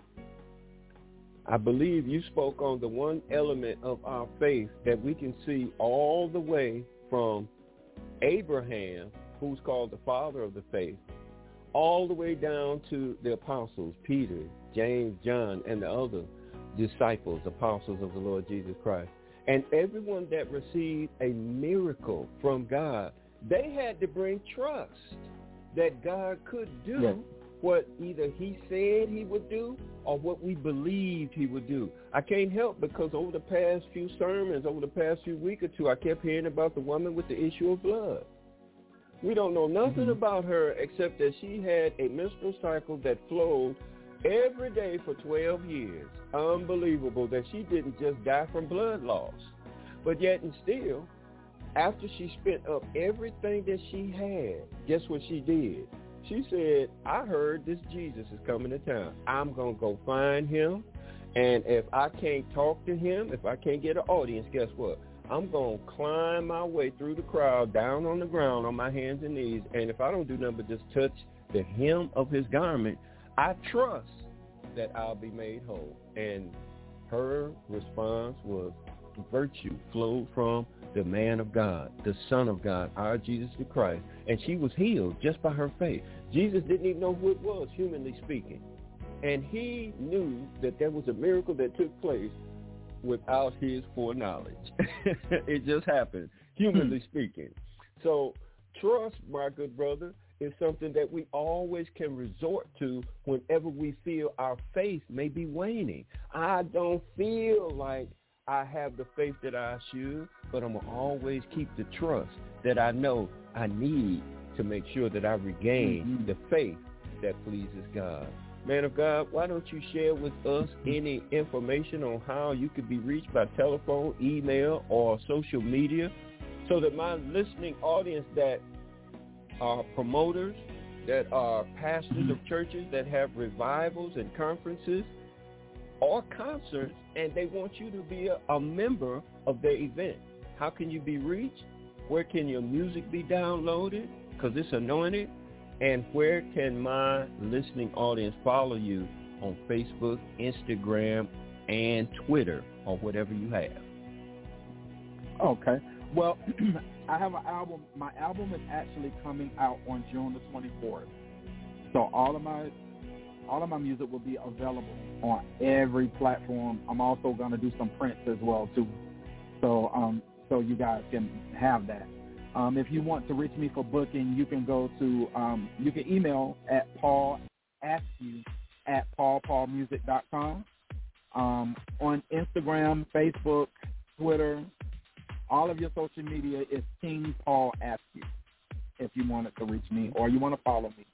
I believe you spoke on the one element of our faith that we can see all the way from Abraham, who's called the father of the faith, all the way down to the apostles, Peter, James, John, and the other disciples, apostles of the Lord Jesus Christ. And everyone that received a miracle from God They had to bring trust that God could do what either he said he would do or what we believed he would do. I can't help because over the past few sermons, over the past few week or two, I kept hearing about the woman with the issue of blood. We don't know nothing about her except that she had a menstrual cycle that flowed every day for 12 years. Unbelievable that she didn't just die from blood loss. But yet and still, after she spent up everything that she had, guess what she did? She said, I heard this Jesus is coming to town. I'm going to go find him. And if I can't talk to him, if I can't get an audience, guess what? I'm going to climb my way through the crowd, down on the ground on my hands and knees. And if I don't do nothing but just touch the hem of his garment, I trust that I'll be made whole. And her response was virtue flowed from the man of God, the Son of God, our Jesus the Christ. And she was healed just by her faith. Jesus didn't even know who it was, humanly speaking. And he knew that there was a miracle that took place without his foreknowledge. It just happened, humanly speaking. So trust, my good brother, is something that we always can resort to whenever we feel our faith may be waning. I don't feel like I have the faith that I should, but I'm going to always keep the trust that I know I need to make sure that I regain the faith that pleases God. Man of God, why don't you share with us any information on how you could be reached by telephone, email, or social media so that my listening audience that are promoters, that are pastors of churches that have revivals and conferences or concerts, and they want you to be a member of their event. How can you be reached? Where can your music be downloaded? Because it's anointed. And where can my listening audience follow you on Facebook, Instagram, and Twitter, or whatever you have? Okay. Well, I have an album. My album is actually coming out on June the 24th. So all of my music will be available on every platform. I'm also going to do some prints as well too. So you guys can have that. If you want to reach me for booking, you can go to you can email at paulaskew@paulpaulmusic.com. On Instagram, Facebook, Twitter, all of your social media is King Paul Askew. If you wanted to reach me or you want to follow me.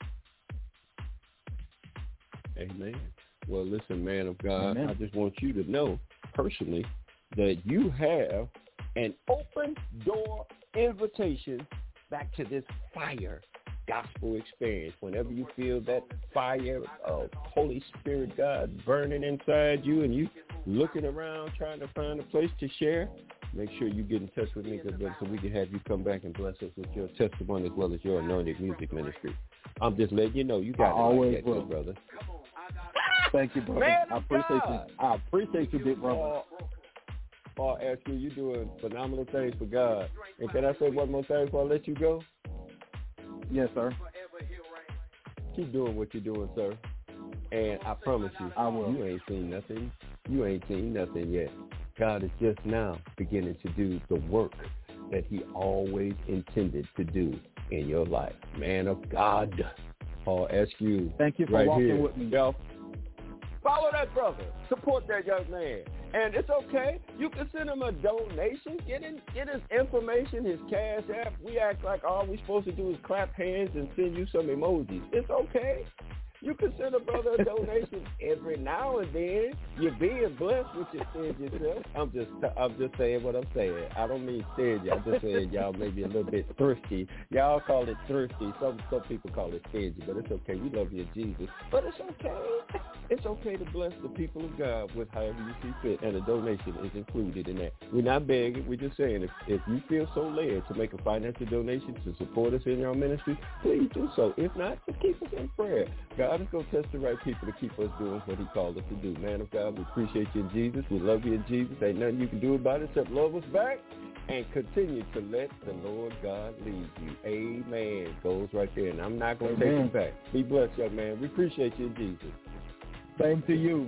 Amen. Well, listen, man of God, Amen. I just want you to know personally that you have an open door invitation back to this fire gospel experience. Whenever you feel that fire of Holy Spirit God burning inside you and you looking around trying to find a place to share, make sure you get in touch with me, good brother, so we can have you come back and bless us with your testimony as well as your anointed music ministry. I'm just letting you know you got it like that, good brother. Thank you, brother. Man, I appreciate you, big brother. Paul Askew, you're doing phenomenal things for God. And can I say one more thing before I let you go? Yes, sir. Keep doing what you're doing, sir. And I promise you, I will. You ain't seen nothing. You ain't seen nothing yet. God is just now beginning to do the work that he always intended to do in your life. Man of God, Paul Askew. Thank you for right walking here. with me. Y'all, follow that brother. Support that young man. And it's okay. You can send him a donation. Get his information, his cash app. We act like all we're supposed to do is clap hands and send you some emojis. It's okay. You can send a brother a donation every now and then. You're being blessed with your sins yourself. I'm just saying what I'm saying. I don't mean stingy. I'm just saying y'all may be a little bit thrifty. Y'all call it thrifty. Some people call it stingy, but it's okay. We love you, Jesus. But it's okay. It's okay to bless the people of God with however you see fit, and a donation is included in that. We're not begging. We're just saying if you feel so led to make a financial donation to support us in our ministry, please do so. If not, just keep us in prayer. God is going to test the right people to keep us doing what he called us to do. Man of God, we appreciate you in Jesus. We love you in Jesus. Ain't nothing you can do about it except love us back and continue to let the Lord God lead you. Amen. Goes right there. And I'm not going to take it back. Be blessed, young man. We appreciate you in Jesus. Same to you.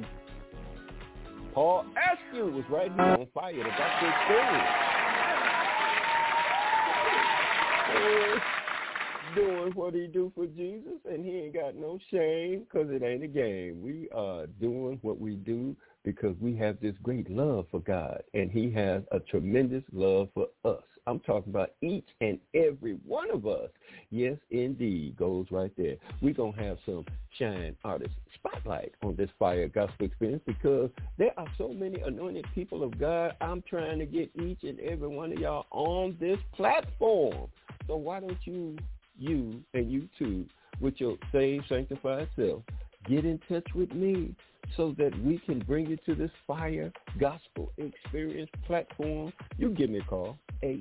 Paul Askew was right here on Fire, the Gospel Experience. Doing what he do for Jesus, and he ain't got no shame because it ain't a game. We are doing what we do because we have this great love for God, and he has a tremendous love for us. I'm talking about each and every one of us. Yes, indeed, goes right there. We're going to have some Shine Artist Spotlight on this Fire Gospel Experience because there are so many anointed people of God. I'm trying to get each and every one of y'all on this platform. So why don't you and you too, with your saved, sanctified self, get in touch with me so that we can bring you to this Fire Gospel Experience platform. You give me a call,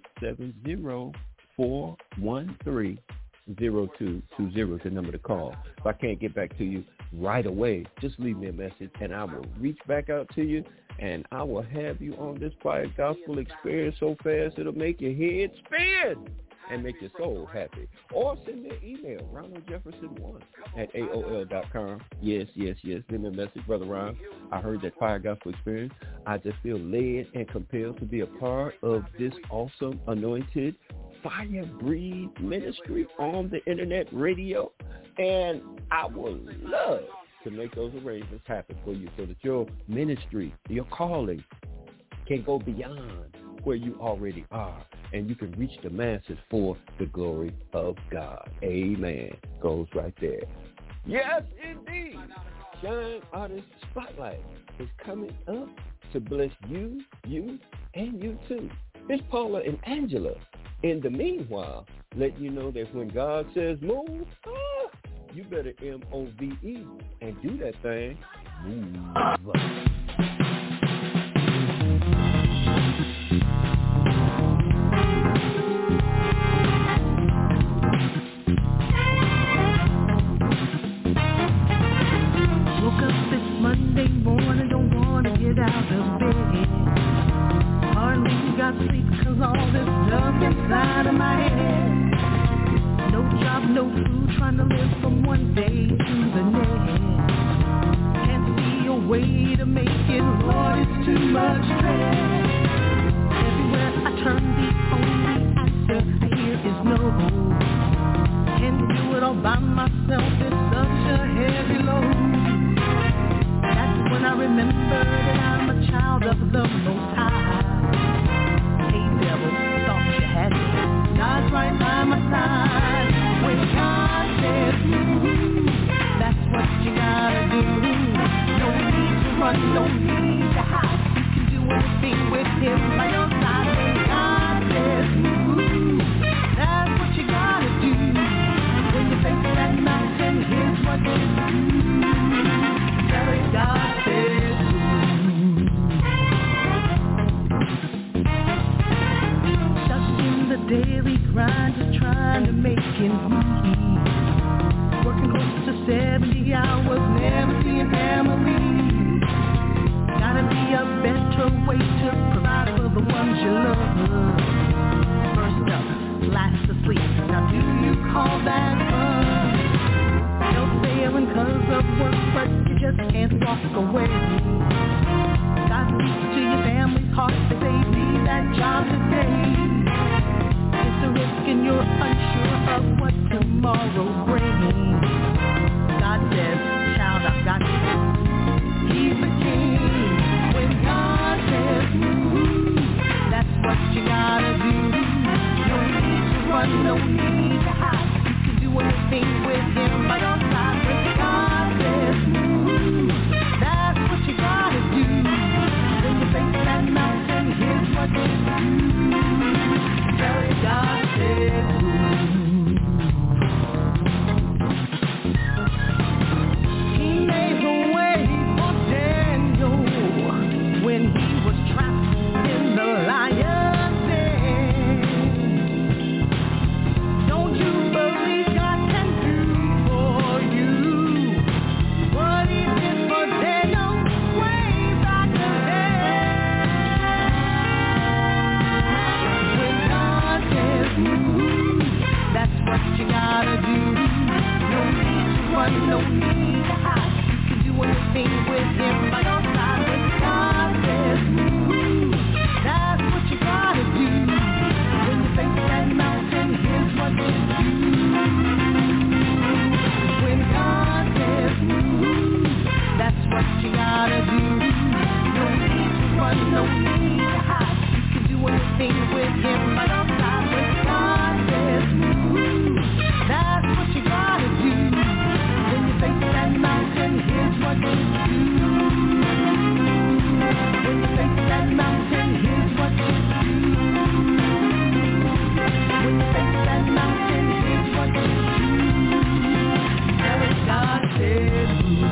870-413-0220 is the number to call. If I can't get back to you right away, just leave me a message and I will reach back out to you and I will have you on this Fire Gospel Experience so fast it'll make your head spin and make your soul happy. Or send me an email, RonaldJefferson1@AOL.com. Yes. Send me a message, Brother Ron. I heard that Fire Gospel Experience. I just feel led and compelled to be a part of this awesome, anointed, fire-breathed ministry on the internet radio. And I would love to make those arrangements happen for you so that your ministry, your calling, can go beyond where you already are, and you can reach the masses for the glory of God. Amen. Goes right there. Yes, indeed. Shine Artist Spotlight is coming up to bless you, and you too. It's Paula and Angela. In the meanwhile, letting you know that when God says move, you better MOVE and do that thing. Move. Monday morning, don't wanna get out of bed. Hardly got sleep cause all this stuff inside of my head. No job, no food, trying to live from one day to the next. Can't see a way to make it, Lord, it's too much stress. Everywhere I turn, the only answer I hear is no. Can't do it all by myself, it's such a heavy load. When I remember that I'm a child of the Most High. Hey devil, thought you had me. God's right by my side. When God says move, that's what you gotta do. No need to run, no need to hide. You can do anything with him by your side. When God says move, that's what you gotta do. When you face that mountain, here's what you do. God says stuck in the daily grind, just trying to make ends meet. Working close to 70 hours, never seeing family. Gotta be a better way to provide for the ones you love. First up, last asleep. Now do you call that fun? No failing cause of work, but you just can't walk away. God speaks to your family's heart, they say leave that job today. It's a risk and you're unsure of what tomorrow brings. God says, child, I've got you. He's the king. When God says move, that's what you gotta do. No need to run, no need to hide. Do anything with him by your side. When God says move, that's what you gotta do. When you face that mountain, here's what you do. Tell your God says move. He may hold what you do. When you face that mountain, here's what you do. When you face that mountain, here's what you do. Tell it God said.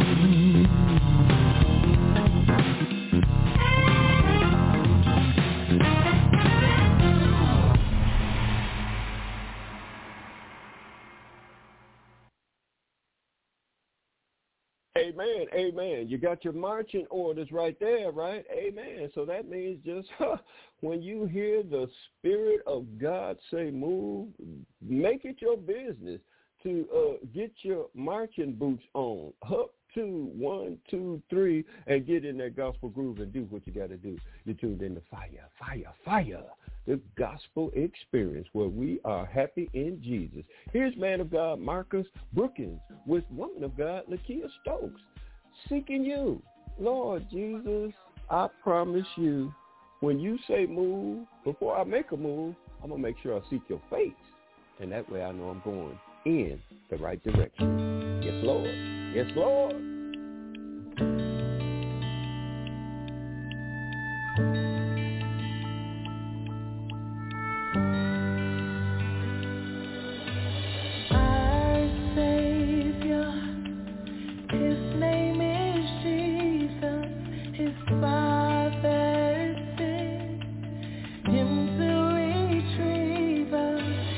Amen, amen. You got your marching orders right there, right? Amen. So that means just when you hear the Spirit of God say move, make it your business to get your marching boots on. Up 2, 1, 2, 3, and get in that gospel groove and do what you got to do. You're tuned in to Fire, Fire, Fire, the gospel experience where we are happy in Jesus. Here's man of God Marcus Brookins with woman of God Lakia Stokes, seeking you. Lord Jesus, I promise you, when you say move, before I make a move, I'm going to make sure I seek your face. And that way I know I'm going in the right direction. Yes, Lord. Yes, Lord.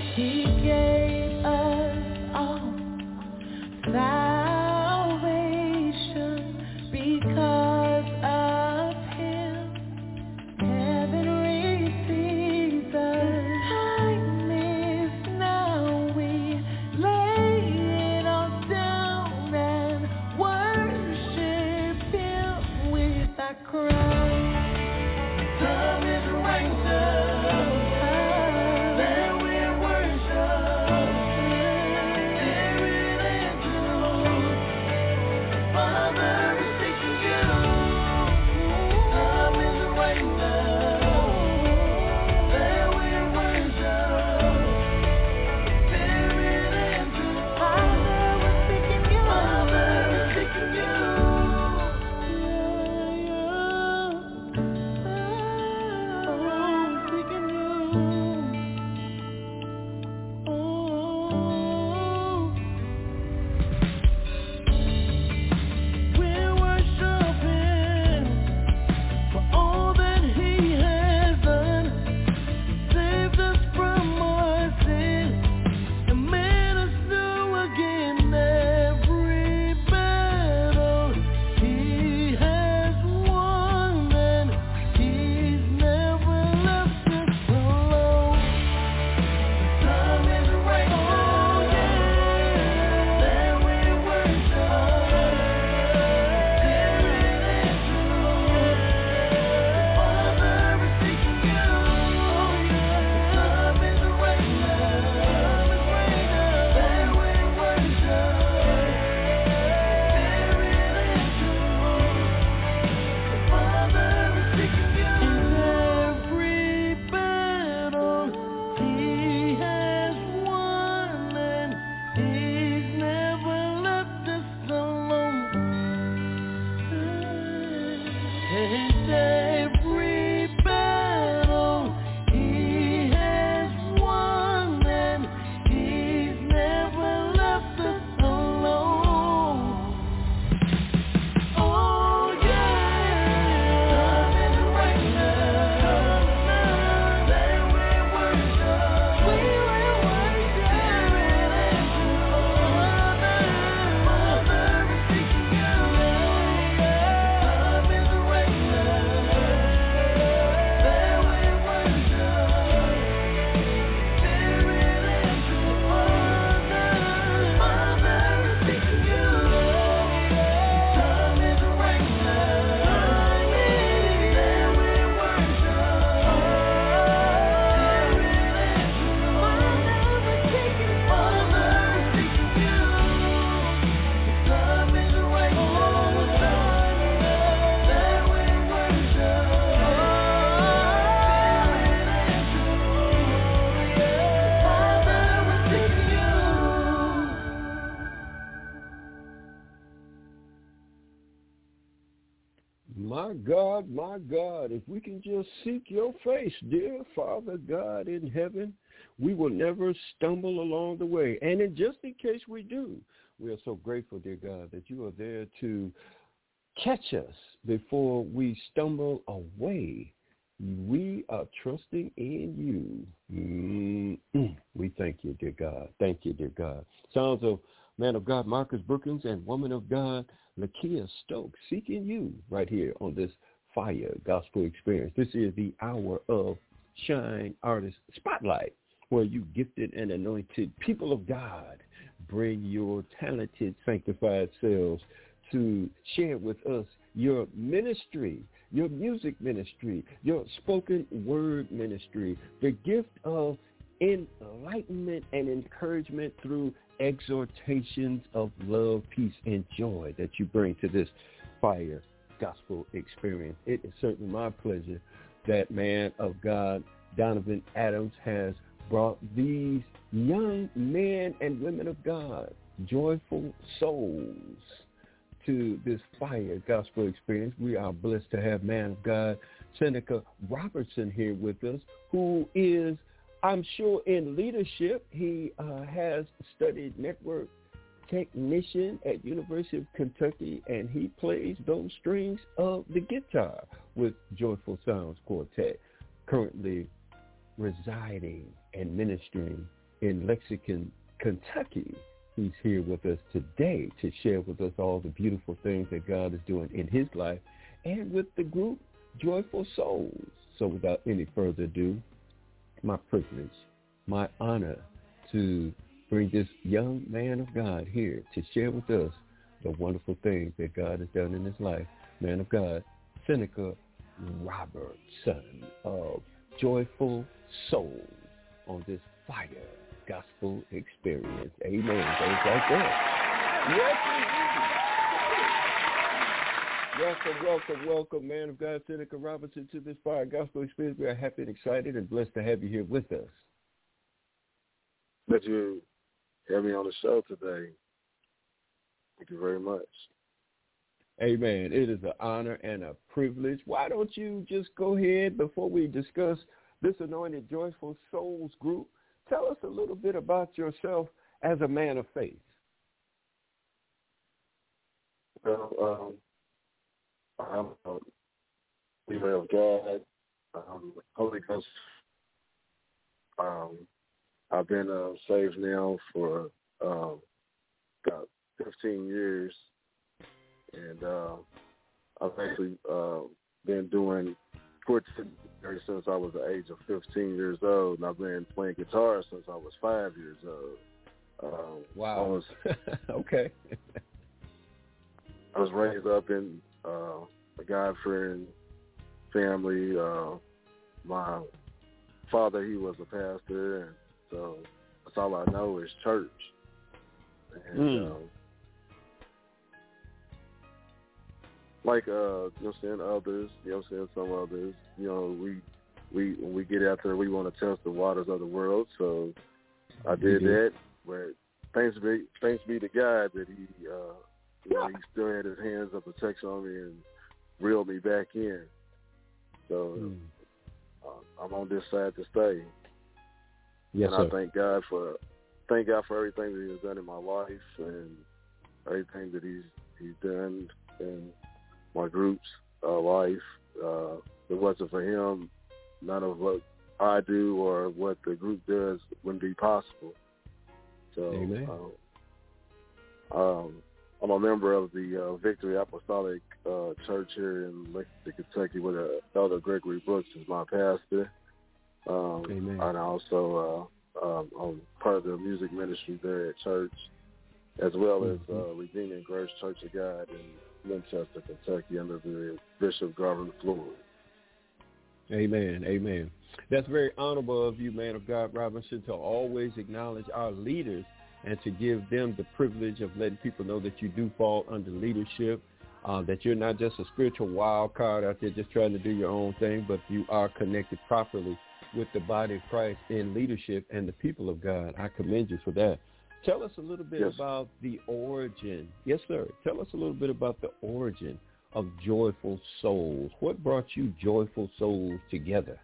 Salvation. My God, if we can just seek your face, dear Father God in heaven, we will never stumble along the way. And just in case we do, we are so grateful, dear God, that you are there to catch us before we stumble away. We are trusting in you. We thank you, dear God. Thank you, dear God. Sounds of man of God, Marcus Brookins, and woman of God, Lakia Stokes, seeking you right here on this Fire Gospel Experience. This is the hour of Shine Artist Spotlight, where you gifted and anointed people of God bring your talented, sanctified selves to share with us your ministry, your music ministry, your spoken word ministry, the gift of enlightenment and encouragement through exhortations of love, peace, and joy that you bring to this Fire Gospel Experience. It is certainly my pleasure that man of God, Donovan Adams, has brought these young men and women of God, joyful souls, to this Fire Gospel Experience. We are blessed to have man of God, Seneca Robertson, here with us, who is, I'm sure, in leadership. He has studied network technician at University of Kentucky, and he plays those strings of the guitar with Joyful Sounds Quartet, currently residing and ministering in Lexington, Kentucky. He's here with us today to share with us all the beautiful things that God is doing in his life and with the group Joyful Souls. So without any further ado, my privilege, my honor to bring this young man of God here to share with us the wonderful things that God has done in his life. Man of God, Seneca Robertson of Joyful Souls on this Fire Gospel Experience. Amen. Goes like that. Welcome, man of God, Seneca Robertson, to this Fire Gospel Experience. We are happy and excited and blessed to have you here with us. That you have me on the show today. Thank you very much. Amen. It is an honor and a privilege. Why don't you just go ahead, before we discuss this Anointed Joyful Souls group, tell us a little bit about yourself as a man of faith. Well, I'm a believer of God, Holy Ghost. I've been saved now for about 15 years, and I've actually been doing quartet since I was the age of 15 years old, and I've been playing guitar since I was 5 years old. Wow. Okay. I was raised up in a God-fearing family. My father, he was a pastor, and so that's all I know is church. And like some others, when we get out there, we want to test the waters of the world. So I did that. But thanks be to God that he still had his hands of protection on me and reeled me back in. So I'm on this side to stay. Yes, and sir. I thank God for everything that he's done in my life and everything that he's done in my group's life. If it wasn't for him, none of what I do or what the group does wouldn't be possible. So I'm a member of the Victory Apostolic Church here in Lexington, Kentucky, with Elder Gregory Brooks is my pastor. Amen. And also I'm part of the music ministry there at church, as well as Redeeming Grace Church of God in Winchester, Kentucky, under the Bishop Garvin Floyd. Amen. Amen. That's very honorable of you, man of God, Robinson, to always acknowledge our leaders and to give them the privilege of letting people know that you do fall under leadership, that you're not just a spiritual wild card out there just trying to do your own thing, but you are connected properly with the body of Christ in leadership and the people of God. I commend you for that. Tell us a little bit about the origin. Yes, sir. Tell us a little bit about the origin of Joyful Souls? What brought you Joyful Souls together?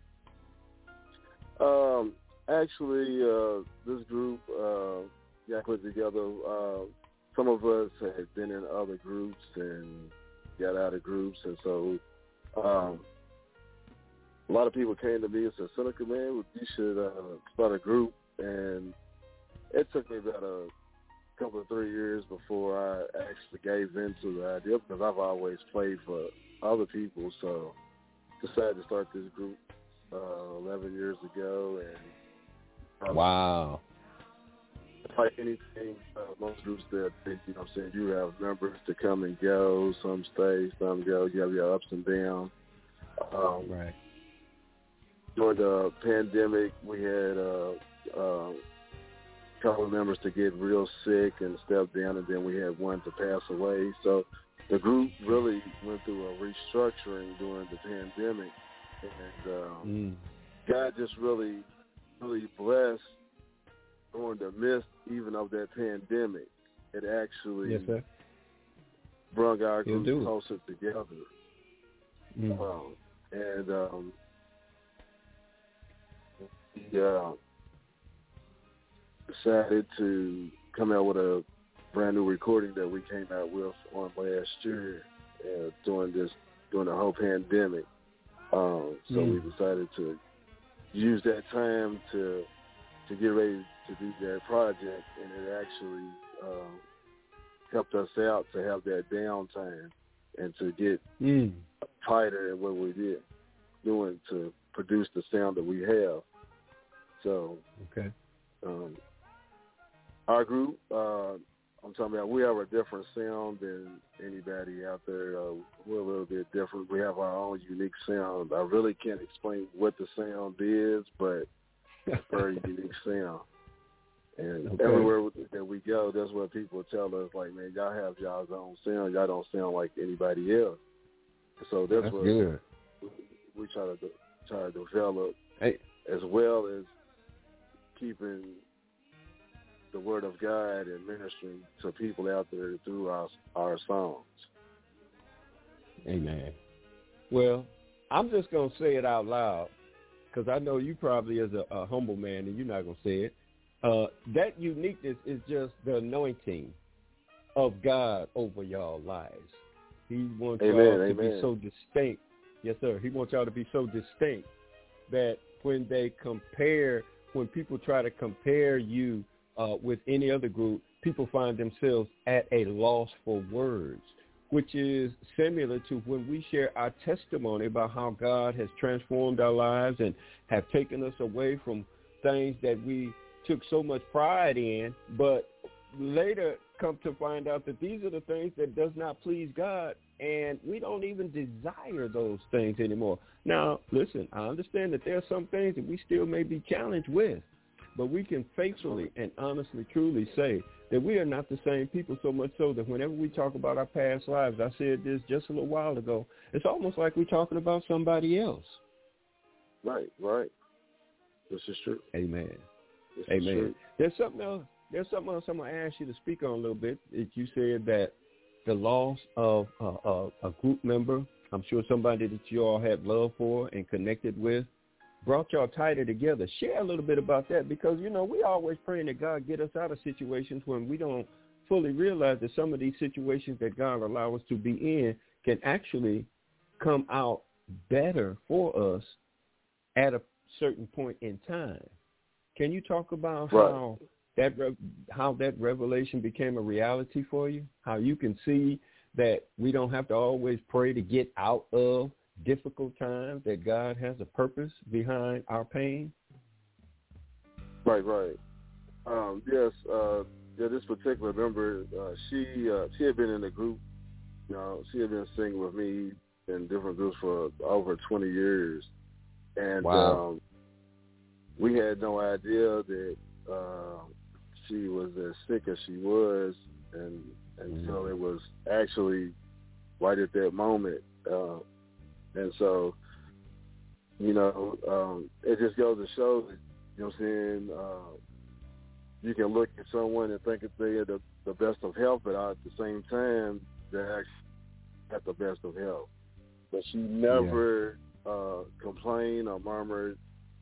Actually, this group got put together. Some of us had been in other groups and got out of groups, and so a lot of people came to me and said, Seneca, man, you should start a group. And it took me about a couple of 3 years before I actually gave into the idea, because I've always played for other people. So decided to start this group 11 years ago. And wow. It's like anything, most groups that, you know what I'm saying, you have members to come and go. Some stay, some go. You have your ups and downs. Right. During the pandemic, we had a couple of members to get real sick and step down, and then we had one to pass away. So the group really went through a restructuring during the pandemic, and God just really, really blessed during the midst even of that pandemic. It actually brought our group closer together. Decided to come out with a brand new recording that we came out with on last year during the whole pandemic. So we decided to use that time to get ready to do that project, and it actually helped us out to have that downtime and to get tighter in what we did doing to produce the sound that we have. So our group, I'm talking about, we have a different sound than anybody out there. We're a little bit different. We have our own unique sound. I really can't explain what the sound is, but it's a very unique sound. And everywhere that we go, that's what people tell us, like, man, y'all have y'all's own sound. Y'all don't sound like anybody else. So that's what good. We try to develop, as well as keeping the word of God and ministering to people out there through our songs. Amen. Well, I'm just going to say it out loud, because I know you probably as a humble man and you're not going to say it. That uniqueness is just the anointing of God over y'all lives. He wants y'all to be so distinct. Yes, sir. He wants y'all to be so distinct that when people try to compare you with any other group, people find themselves at a loss for words, which is similar to when we share our testimony about how God has transformed our lives and have taken us away from things that we took so much pride in, but later come to find out that these are the things that does not please God, and we don't even desire those things anymore. Now, listen, I understand that there are some things that we still may be challenged with, but we can faithfully and honestly, truly say that we are not the same people, so much so that whenever we talk about our past lives, I said this just a little while ago, it's almost like we're talking about somebody else. Right. This is true. Amen. This Amen. is true. There's something else I'm going to ask you to speak on a little bit. You said that the loss of a group member, I'm sure somebody that you all had love for and connected with, brought y'all tighter together. Share a little bit about that, because, you know, we always praying that God get us out of situations when we don't fully realize that some of these situations that God allow us to be in can actually come out better for us at a certain point in time. Can you talk about how that revelation became a reality for you? How you can see that we don't have to always pray to get out of difficult times, that God has a purpose behind our pain? Right. Yes, this particular member, she had been in the group. You know, she had been singing with me in different groups for over 20 years. And we had no idea that she was as sick as she was, and so it was actually right at that moment. And so, you know, it just goes to show that, you know what I'm saying, you can look at someone and think that they are the best of health, but at the same time, they're at the best of health. But she never complained or murmured.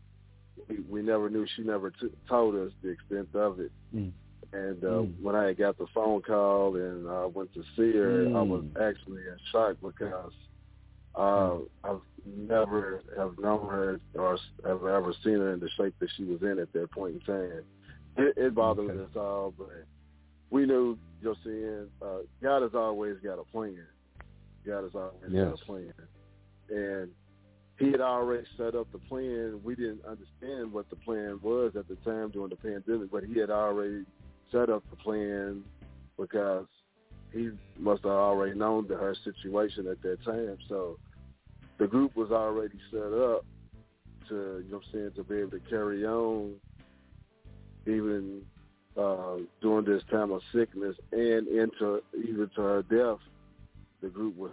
We never knew. She never told us the extent of it. And when I got the phone call and I went to see her, I was actually in shock because I've never have known her or have ever seen her in the shape that she was in at that point in time. It bothered us all, but we knew, God has always got a plan. God has always got a plan. And he had already set up the plan. We didn't understand what the plan was at the time during the pandemic, but he had already set up the plan because he must have already known her situation at that time. So the group was already set up to, to be able to carry on even during this time of sickness and even to her death. The group was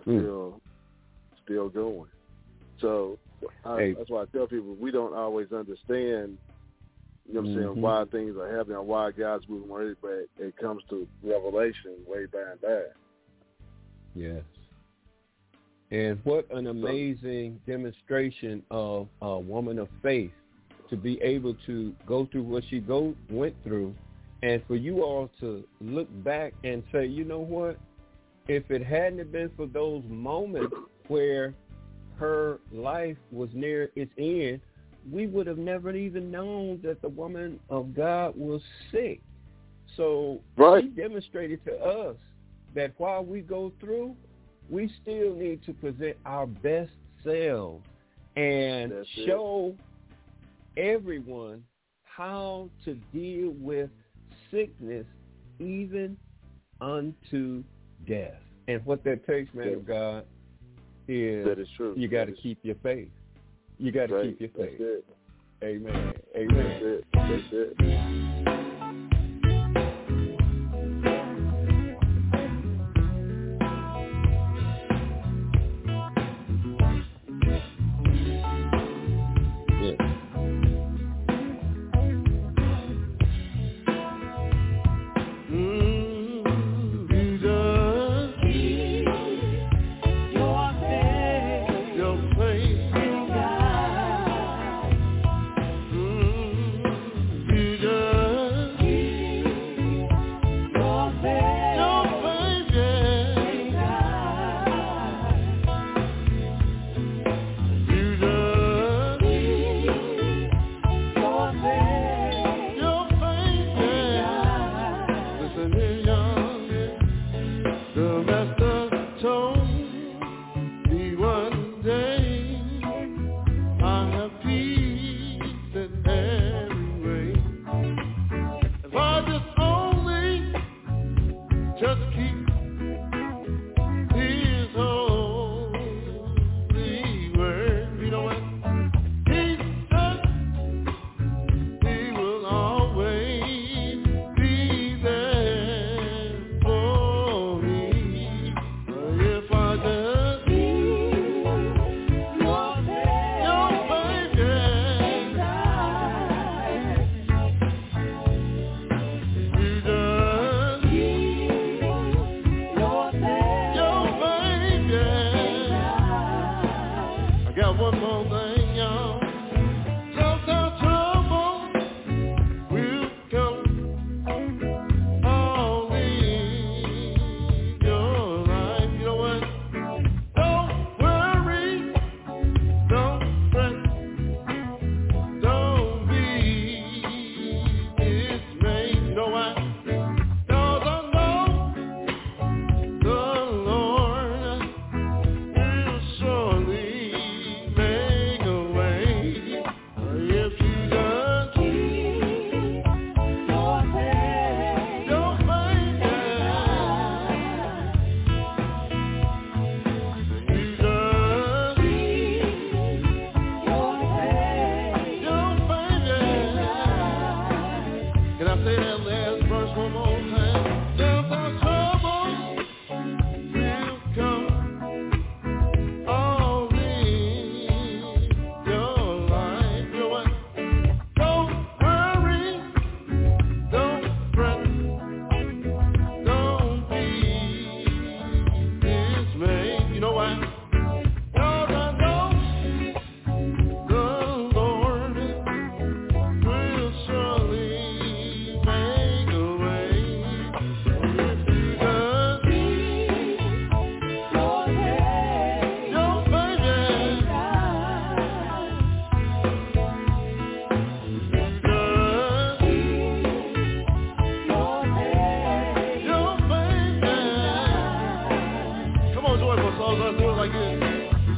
still going. So that's why I tell people we don't always understand, why things are happening, why God's moving, but it comes to revelation way by and by. Yes. And what an amazing demonstration of a woman of faith to be able to go through what she went through, and for you all to look back and say, you know what, if it hadn't been for those moments where her life was near its end, we would have never even known that the woman of God was sick. So she demonstrated to us that while we go through, we still need to present our best selves and show everyone how to deal with sickness even unto death. And what that takes, man of God, is that is true. You got to keep your faith. You got to keep your faith. That's it. Amen. Amen. That's it. If all I do is like this.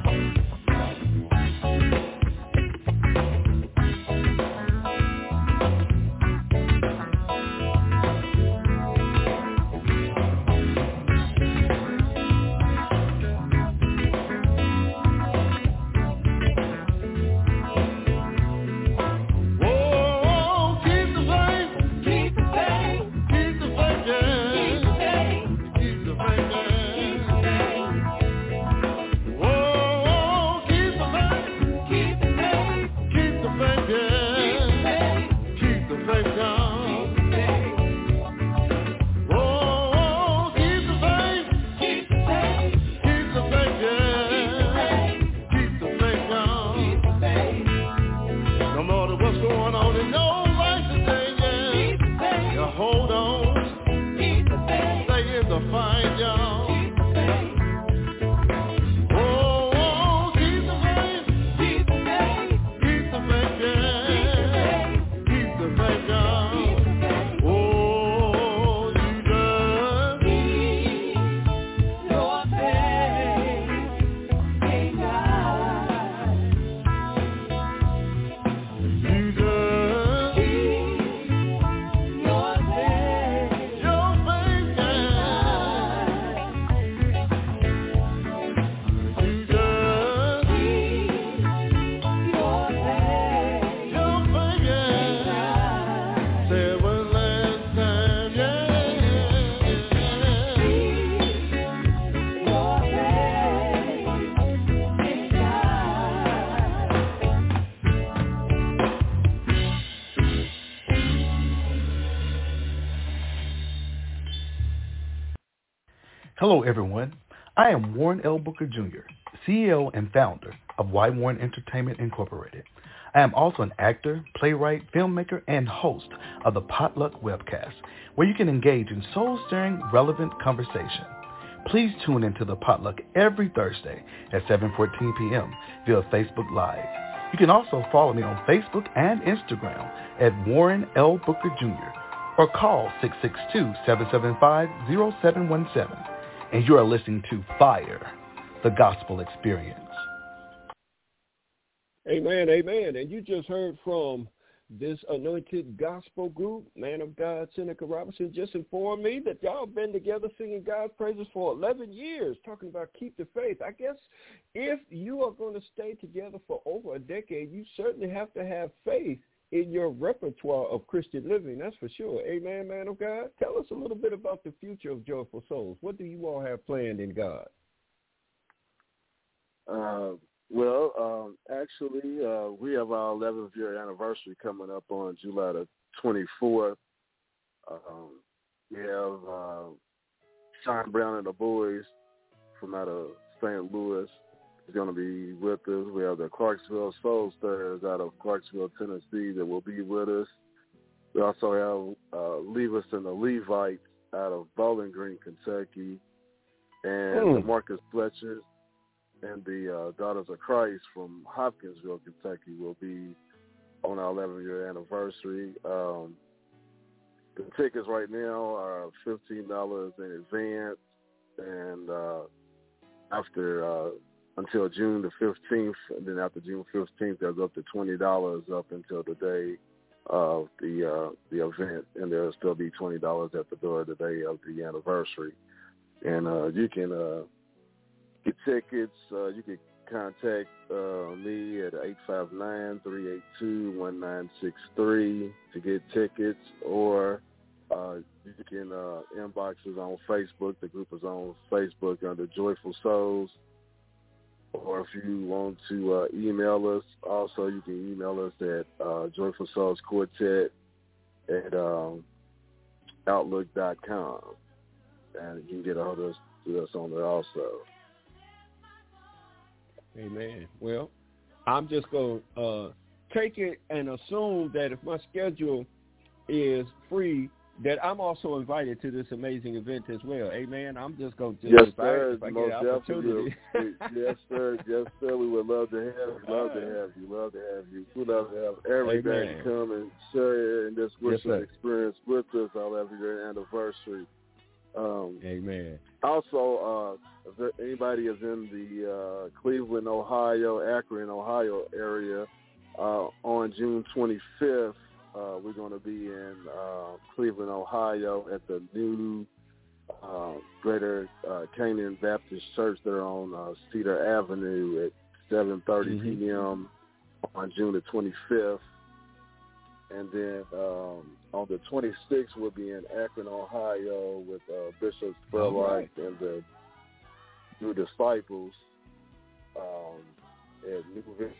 Hello, everyone. I am Warren L. Booker Jr., CEO and founder of Y Warren Entertainment Incorporated. I am also an actor, playwright, filmmaker, and host of the Potluck Webcast, where you can engage in soul-stirring, relevant conversation. Please tune into the Potluck every Thursday at 7:14 p.m. via Facebook Live. You can also follow me on Facebook and Instagram at Warren L. Booker Jr. or call 662-775-0717. And you are listening to Fire, the Gospel Experience. Amen, amen. And you just heard from this anointed gospel group, Man of God, Seneca Robinson, just informed me that y'all been together singing God's praises for 11 years, talking about keep the faith. I guess if you are going to stay together for over a decade, you certainly have to have faith in your repertoire of Christian living, that's for sure. Amen, man of God. Tell us a little bit about the future of Joyful Souls. What do you all have planned in God? Actually, we have our 11th year anniversary coming up on July the 24th. We have Sean Brown and the boys from out of St. Louis is going to be with us. We have the Clarksville Soul Stirrers out of Clarksville, Tennessee that will be with us. We also have Levis and the Levites out of Bowling Green, Kentucky, and the Marcus Fletchers and the Daughters of Christ from Hopkinsville, Kentucky will be on our 11-year anniversary. The tickets right now are $15 in advance, and until June the 15th, and then after June 15th, there's up to $20 up until the day of the event, and there'll still be $20 at the door the day of the anniversary. And you can get tickets. You can contact me at 859-382-1963 to get tickets, or you can inbox us on Facebook. The group is on Facebook under Joyful Souls. Or if you want to email us, also you can email us at Joyful Souls Quartet at Outlook.com. And you can get a hold of us on there also. Amen. Well, I'm just going to take it and assume that if my schedule is free, that I'm also invited to this amazing event as well. Amen. I'm just going to invite if I get an opportunity. Yes, sir. Yes, sir. We would love to have you. Love to have you. We'd love to have everybody come and share in this worship experience with us. Our 11-year anniversary. Amen. Also, if anybody is in the Cleveland, Ohio, Akron, Ohio area, on June 25th, we're going to be in Cleveland, Ohio at the new Greater Canaan Baptist Church. They're on Cedar Avenue at 7:30 p.m. on June the 25th. And then on the 26th, we'll be in Akron, Ohio with Bishop Spurlight and the New Disciples at Newville.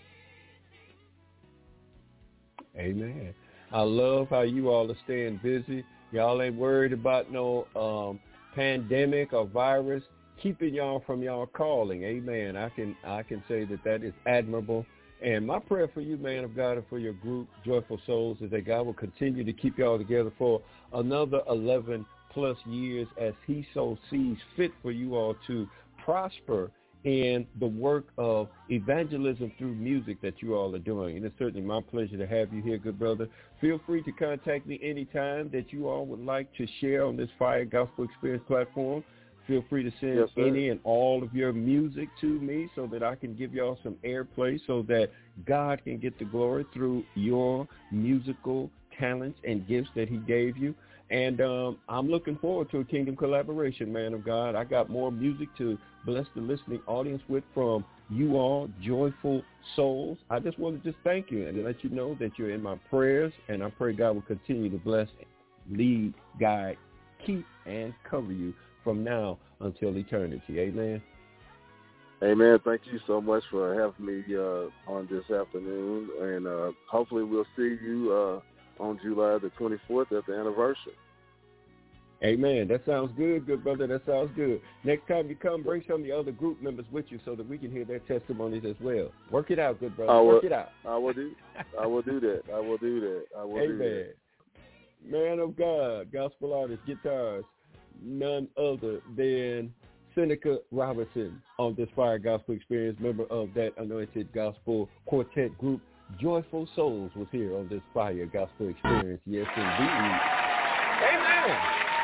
Amen. I love how you all are staying busy. Y'all ain't worried about no pandemic or virus keeping y'all from y'all calling. Amen. I can say that is admirable. And my prayer for you, man of God, and for your group, Joyful Souls, is that God will continue to keep y'all together for another 11 plus years as he so sees fit for you all to prosper in the work of evangelism through music that you all are doing. And it's certainly my pleasure to have you here, good brother. Feel free to contact me anytime that you all would like to share on this Fire Gospel Experience platform. Feel free to send any and all of your music to me so that I can give y'all some airplay so that God can get the glory through your musical talents and gifts that he gave you. And I'm looking forward to a kingdom collaboration, man of God. I got more music to bless the listening audience with from you all, Joyful Souls. I just want to just thank you and let you know that you're in my prayers, and I pray God will continue to bless, lead, guide, keep, and cover you from now until eternity. Amen. Amen. Thank you so much for having me on this afternoon, and hopefully we'll see you on July the 24th at the anniversary. Amen. That sounds good, good brother. That sounds good. Next time you come, bring some of the other group members with you so that we can hear their testimonies as well. Work it out, good brother. Work it out. I will do that. Amen. Man of God, gospel artist, guitars, none other than Seneca Robinson on this Fire Gospel Experience, member of that anointed gospel quartet group. Joyful Souls was here on this Fire Gospel Experience. Yes, indeed. Amen.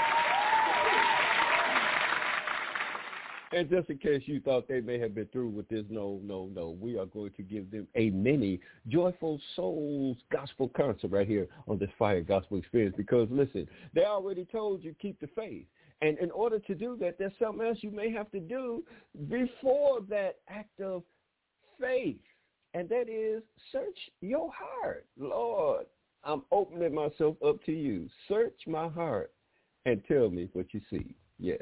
And just in case you thought they may have been through with this, no. We are going to give them a mini Joyful Souls gospel concert right here on this Fire Gospel Experience because, listen, they already told you keep the faith. And in order to do that, there's something else you may have to do before that act of faith, and that is search your heart. Lord, I'm opening myself up to you. Search my heart and tell me what you see. Yes.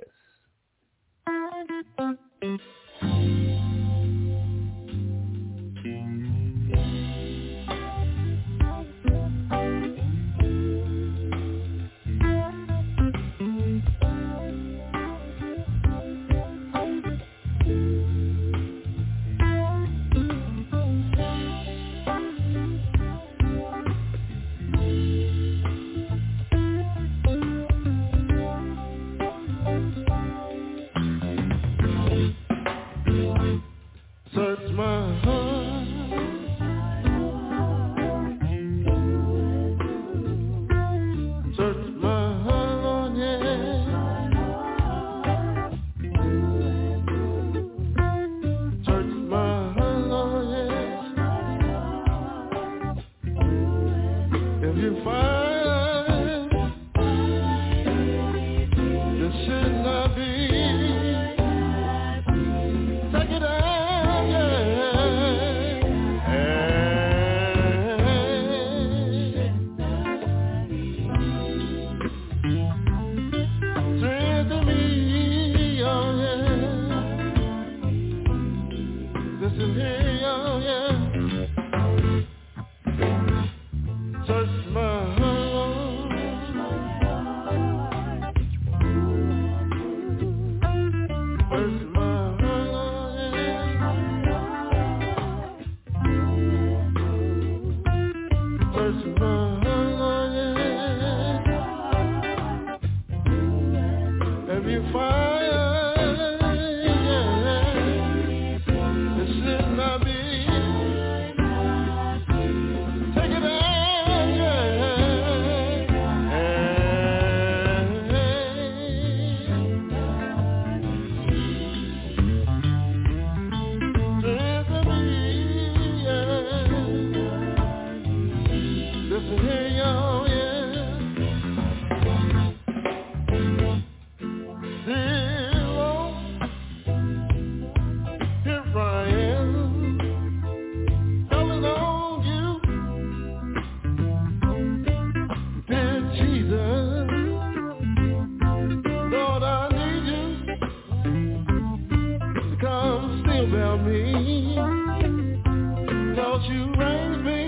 fail me, 'cause you raised me,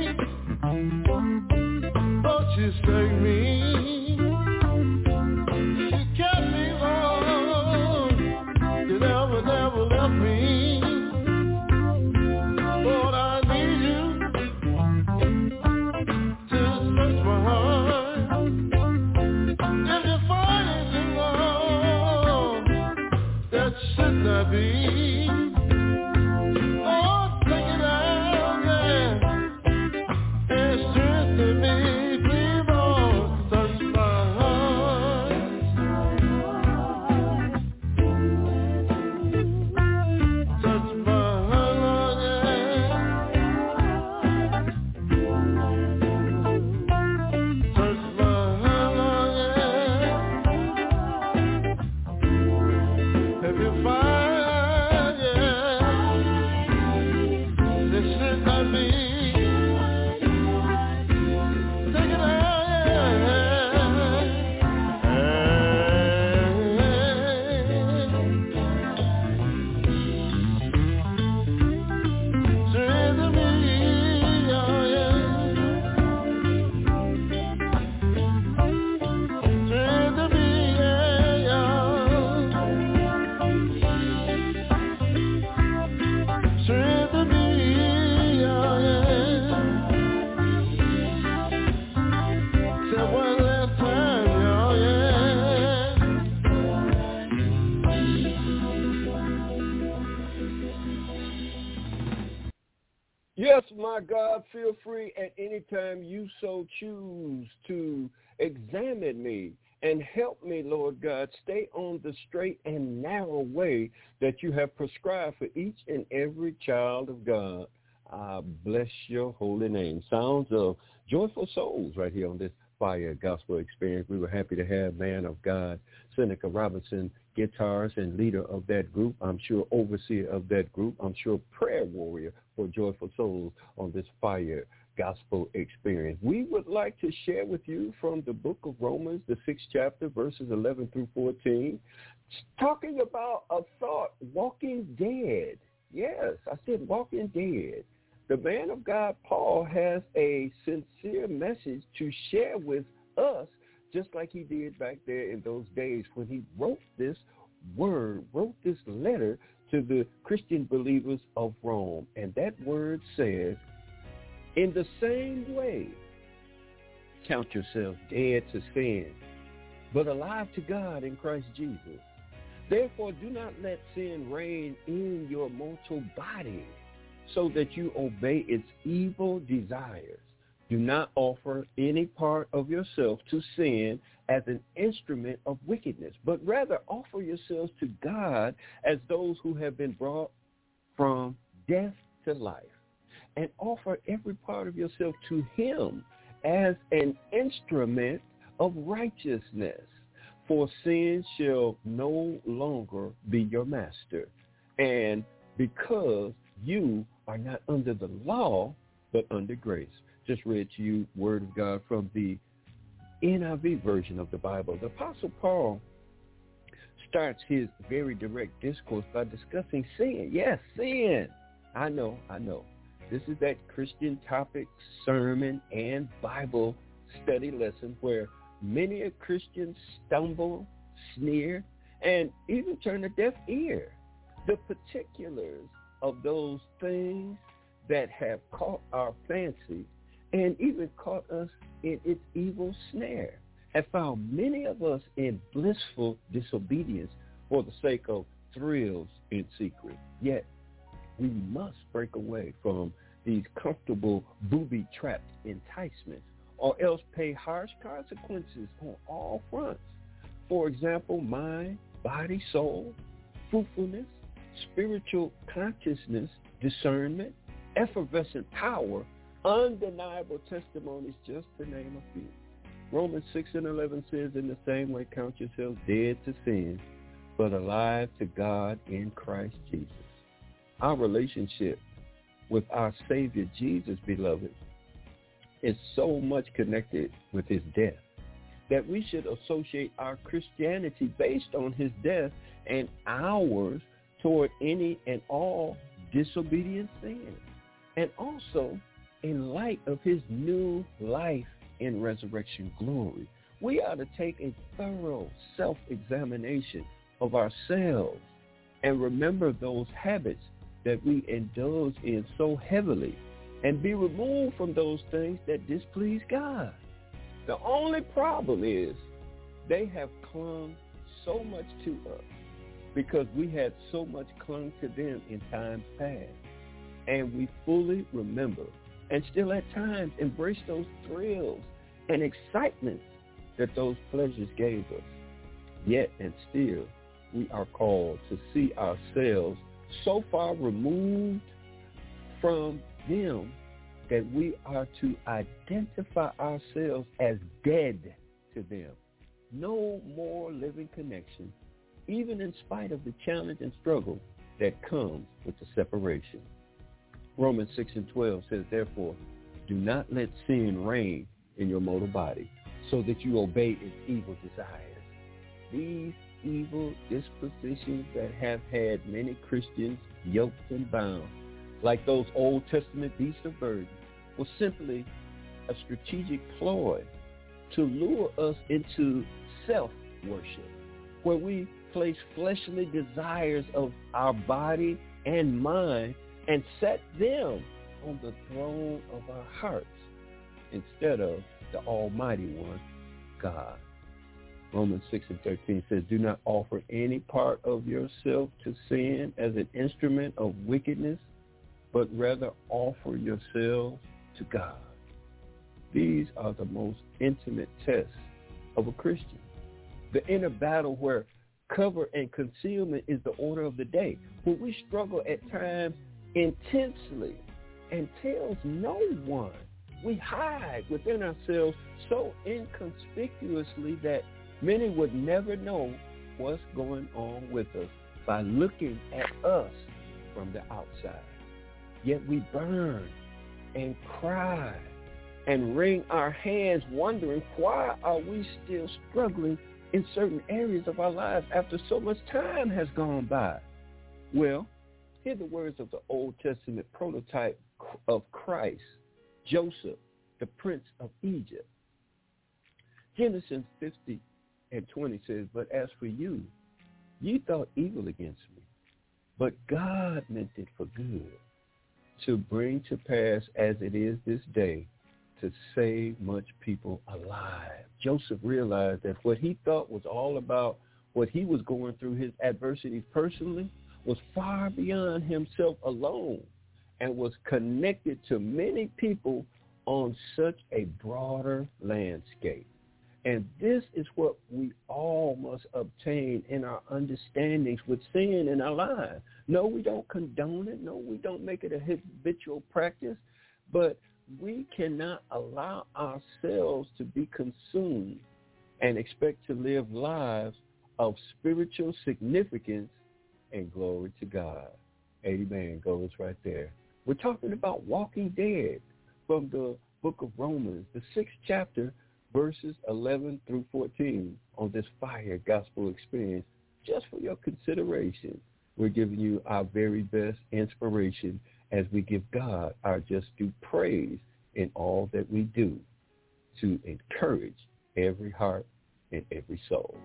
but you saved me. You kept me on, you never left me. Lord, I need you to search my heart. If you find anything wrong that should not be, Lord, take it out, yeah, and strengthen me. Please, Lord, search my heart. Search my heart, Lord, yeah. Search my heart, Lord, yeah. If you find, yeah, this should not be, take it out, yeah. Strengthen me, oh yeah. Strengthen me, yeah, yeah. Strengthen me, oh yeah. Say one last time, oh yeah. Yes, my God, feel free at any time you so choose to examine me and help me, Lord God, stay on the straight and narrow way that you have prescribed for each and every child of God. I bless your holy name. Sounds of Joyful Souls right here on this Fire Gospel Experience. We were happy to have man of God, Seneca Robinson, guitarist and leader of that group. I'm sure overseer of that group. I'm sure prayer warrior for Joyful Souls on this Fire Gospel Experience. We would like to share with you from the book of Romans, the 6th chapter, verses 11 through 14, talking about a thought, walking dead. Yes, I said walking dead. The man of God, Paul, has a sincere message to share with us, just like he did back there in those days when he wrote this letter to the Christian believers of Rome. And that word says, in the same way, count yourselves dead to sin, but alive to God in Christ Jesus. Therefore, do not let sin reign in your mortal body, so that you obey its evil desires. Do not offer any part of yourself to sin as an instrument of wickedness, but rather offer yourselves to God as those who have been brought from death to life, and offer every part of yourself to him as an instrument of righteousness. For sin shall no longer be your master, and because you are not under the law, but under grace. Just read to you word of God from the NIV version of the Bible. The Apostle Paul starts his very direct discourse by discussing sin. Yes, sin. I know. This is that Christian topic, sermon, and Bible study lesson where many a Christian stumble, sneer, and even turn a deaf ear. The particulars of those things that have caught our fancy and even caught us in its evil snare have found many of us in blissful disobedience for the sake of thrills in secret. Yet we must break away from these comfortable booby-trapped enticements, or else pay harsh consequences on all fronts. For example, mind, body, soul, fruitfulness, spiritual consciousness, discernment, effervescent power, undeniable testimonies, just to name a few. Romans 6:11 says, in the same way, count yourselves dead to sin, but alive to God in Christ Jesus. Our relationship with our Savior Jesus, beloved, is so much connected with his death that we should associate our Christianity based on his death and ours toward any and all disobedient sin, and also in light of his new life in resurrection glory. We are to take a thorough self-examination of ourselves and remember those habits that we indulge in so heavily and be removed from those things that displease God. The only problem is they have clung so much to us because we had so much clung to them in times past. And we fully remember and still at times embrace those thrills and excitements that those pleasures gave us. Yet and still, we are called to see ourselves so far removed from them that we are to identify ourselves as dead to them. No more living connection, even in spite of the challenge and struggle that comes with the separation. Romans 6:12 says, therefore, do not let sin reign in your mortal body so that you obey its evil desires. These evil dispositions that have had many Christians yoked and bound, like those Old Testament beasts of burden, was simply a strategic ploy to lure us into self-worship, where we place fleshly desires of our body and mind and set them on the throne of our hearts instead of the Almighty One, God. Romans 6:13 says, do not offer any part of yourself to sin as an instrument of wickedness, but rather offer yourselves to God. These are the most intimate tests of a Christian. The inner battle where cover and concealment is the order of the day, where we struggle at times intensely and tells no one. We hide within ourselves so inconspicuously that many would never know what's going on with us by looking at us from the outside. Yet we burn and cry and wring our hands wondering, why are we still struggling in certain areas of our lives after so much time has gone by? Well, hear the words of the Old Testament prototype of Christ, Joseph, the Prince of Egypt. Genesis 50:20 says, but as for you, you thought evil against me, but God meant it for good, to bring to pass as it is this day, to save much people alive. Joseph realized that what he thought was all about what he was going through, his adversities personally, was far beyond himself alone and was connected to many people on such a broader landscape. And this is what we all must obtain in our understandings with sin in our lives. No, we don't condone it. No, we don't make it a habitual practice. But we cannot allow ourselves to be consumed and expect to live lives of spiritual significance and glory to God. Amen. Goes right there. We're talking about walking dead from the book of Romans, the 6th chapter, verses 11 through 14 on this fire gospel experience. Just for your consideration, we're giving you our very best inspiration as we give God our just due praise in all that we do to encourage every heart and every soul.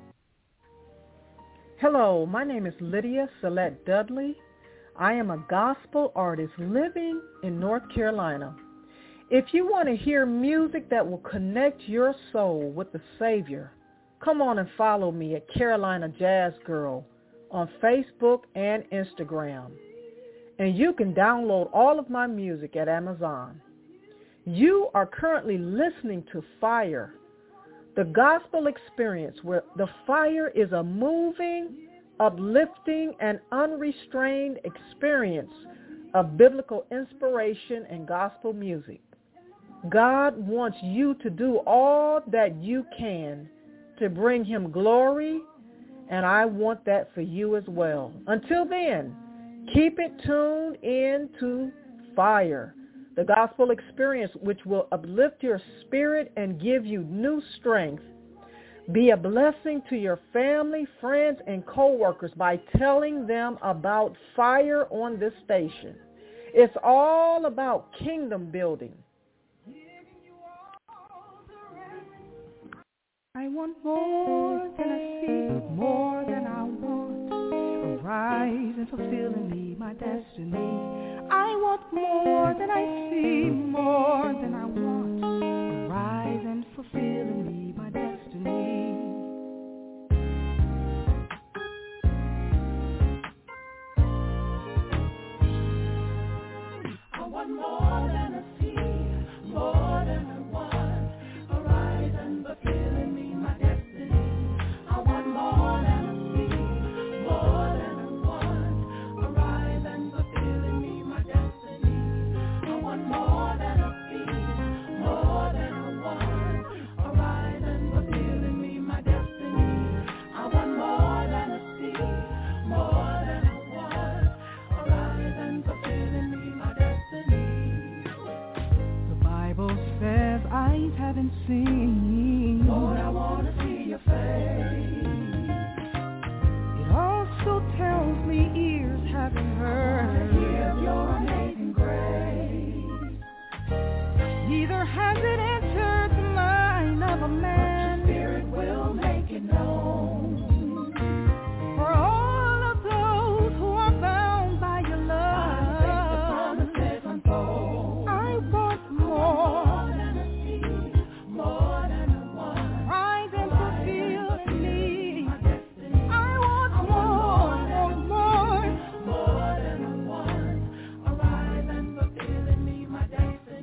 Hello, my name is Lydia Salette Dudley. I am a gospel artist living in North Carolina. If you want to hear music that will connect your soul with the Savior, come on and follow me at Carolina Jazz Girl on Facebook and Instagram. And you can download all of my music at Amazon. You are currently listening to Fire, the gospel experience where the fire is a moving, uplifting, and unrestrained experience of biblical inspiration and gospel music. God wants you to do all that you can to bring him glory, and I want that for you as well. Until then, keep it tuned in to Fire, the gospel experience which will uplift your spirit and give you new strength. Be a blessing to your family, friends, and co-workers by telling them about Fire on this station. It's all about kingdom building. I want more than I see, more than I want. Arise and fulfill in me my destiny. I want more than I see, more than I want. Arise and fulfill in me my destiny. I want more than I see, more than I want. Arise and fulfill in me my destiny. I want more than I see, more than I want. Arise and fulfill in me my destiny. I want more than I see, more than I want. Arise and fulfill in me my destiny. I want more than I see, more than I want. Arise and fulfill in me my destiny. The Bible says eyes haven't seen, Lord, I want to see your face. It also tells me ears haven't heard, hear of your amazing grace. Neither has it entered the mind of a man, but your spirit will make it known. For all of those who are bound by your love, the promises unfold. I want more than I see, more than I want. Rise and fulfill in me. I want more than I want. Arise and fulfill in me my destiny.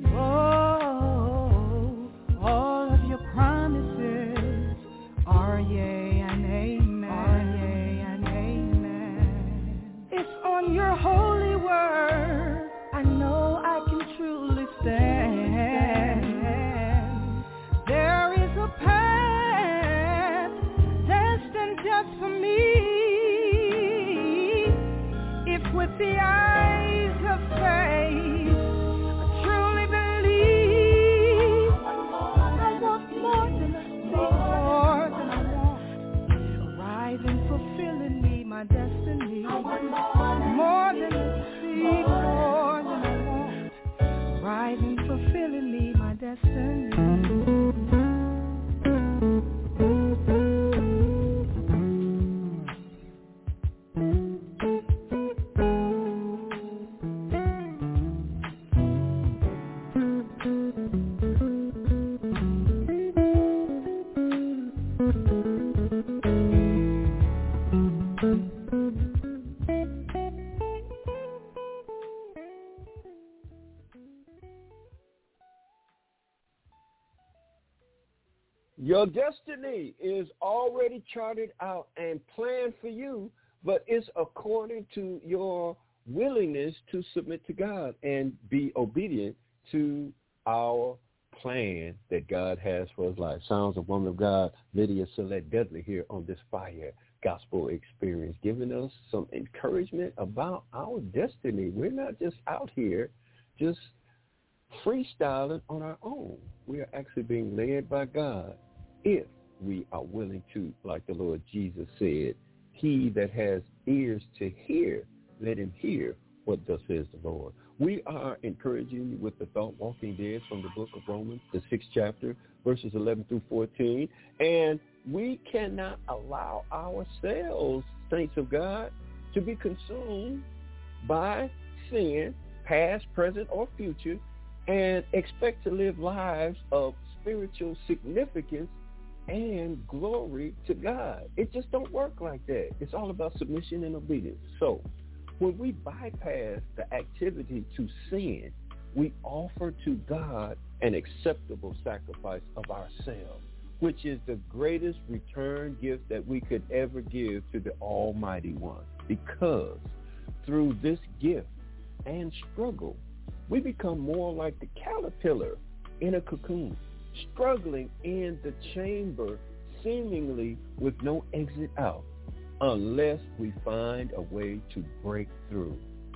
Oh, all of your promises are yea and amen. Are yea and amen. It's on your holy word I know I can truly stand. There is a path destined just for me. If with the eyes of faith I truly believe, I want more than I see, more than I want. Arise and fulfill in me my destiny. I want more than I see, more than I want. Rise and fulfill in me my destiny. Your destiny is already charted out and planned for you, but it's according to your willingness to submit to God and be obedient to our plan that God has for his life. Sounds of Woman of God, Lydia Celette Dudley, here on this Fire Gospel Experience, giving us some encouragement about our destiny. We're not just out here just freestyling on our own. We are actually being led by God if we are willing to, like the Lord Jesus said, he that has ears to hear, let him hear what thus says the Lord. We are encouraging you with the thought Walking Dead from the book of Romans, the 6th chapter, verses 11 through 14. And we cannot allow ourselves, saints of God, to be consumed by sin, past, present, or future, and expect to live lives of spiritual significance and glory to God. It just don't work like that. It's all about submission and obedience. So when we bypass the activity to sin, we offer to God an acceptable sacrifice of ourselves, which is the greatest return gift that we could ever give to the Almighty One. Because through this gift and struggle, we become more like the caterpillar in a cocoon, struggling in the chamber, seemingly with no exit out, unless we find a way to break through.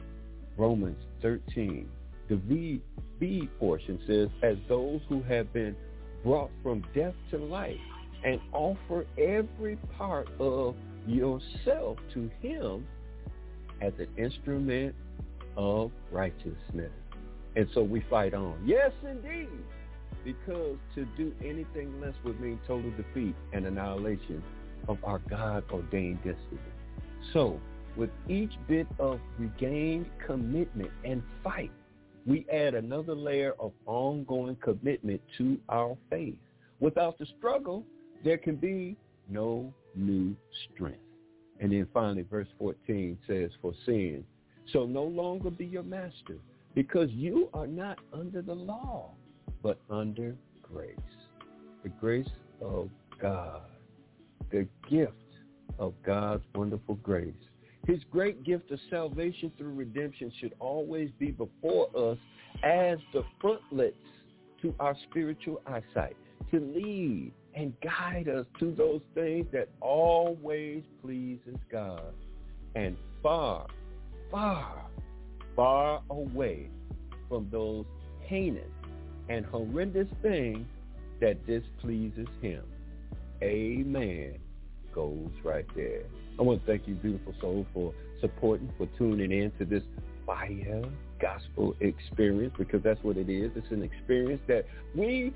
Romans 13, the B portion says, as those who have been brought from death to life and offer every part of yourself to him as an instrument of righteousness. And so we fight on. Yes, indeed. Because to do anything less would mean total defeat and annihilation of our God-ordained destiny. So, with each bit of regained commitment and fight, we add another layer of ongoing commitment to our faith. Without the struggle, there can be no new strength. And then finally, verse 14 says, for sin shall no longer be your master, because you are not under the law, but under grace. The grace of God, the gift of God's wonderful grace. His great gift of salvation through redemption should always be before us as the frontlets to our spiritual eyesight, to lead and guide us to those things that always pleases God, and far, far, far away from those heinous and horrendous things that displeases him. Amen. Goes right there. I want to thank you, beautiful soul, for supporting, for tuning in to this fire gospel experience, because that's what it is. It's an experience that we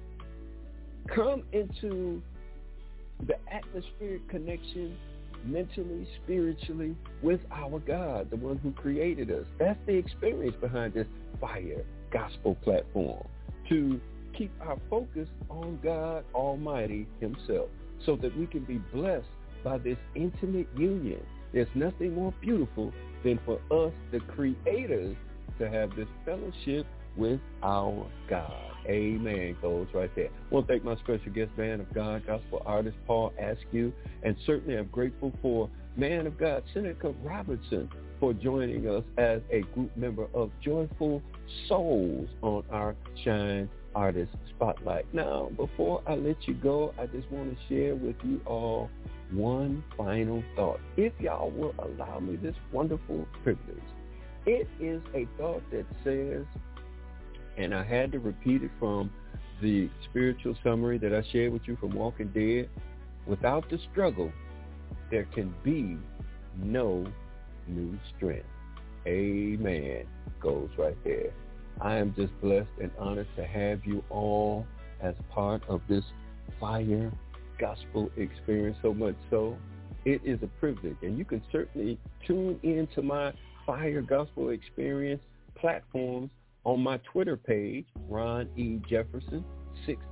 come into the atmospheric connection mentally, spiritually with our God, the one who created us. That's the experience behind this fire gospel platform, to keep our focus on God Almighty himself, so that we can be blessed by this intimate union. There's nothing more beautiful than for us, the creators, to have this fellowship with our God. Amen. Goes right there. I want to thank my special guest, man of God, gospel artist Paul Askew, and certainly I'm grateful for man of God, Seneca Robertson, for joining us as a group member of Joyful Souls on our Shine Artist Spotlight. Now, before I let you go, I just want to share with you all one final thought. If y'all will allow me this wonderful privilege, it is a thought that says, and I had to repeat it from the spiritual summary that I shared with you from Walking Dead, without the struggle, there can be no new strength. Amen. Goes right there. I am just blessed and honored to have you all as part of this fire gospel experience, so much so it is a privilege. And you can certainly tune into my fire gospel experience platforms on my Twitter page, Ron E. Jefferson 60,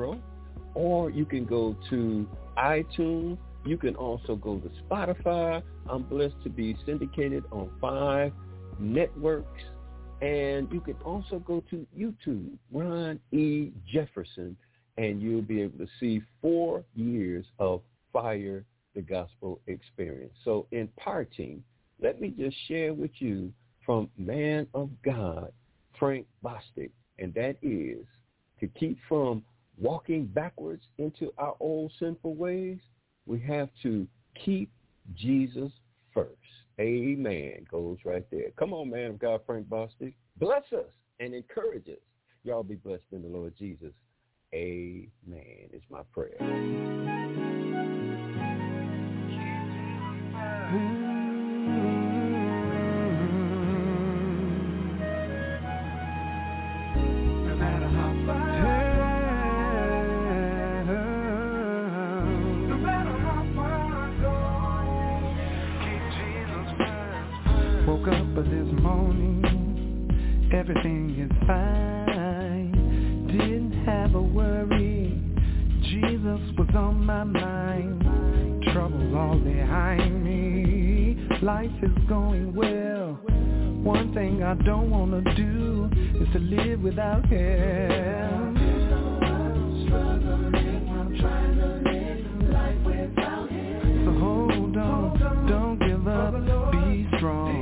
or you can go to iTunes. You can also go to Spotify. I'm blessed to be syndicated on 5 networks. And you can also go to YouTube, Ron E. Jefferson, and you'll be able to see 4 years of Fire the Gospel experience. So in parting, let me just share with you from man of God, Frank Bostic, and that is to keep from walking backwards into our old sinful ways, we have to keep Jesus first. Amen. Goes right there. Come on, man of God, Frank Bostic. Bless us and encourage us. Y'all be blessed in the Lord Jesus. Amen. It's my prayer. Woke up this morning, everything is fine. Didn't have a worry, Jesus was on my mind. Troubles all behind me, life is going well. One thing I don't want to do is to live without Him. I'm trying to live life without Him. So hold on, don't give up, be strong.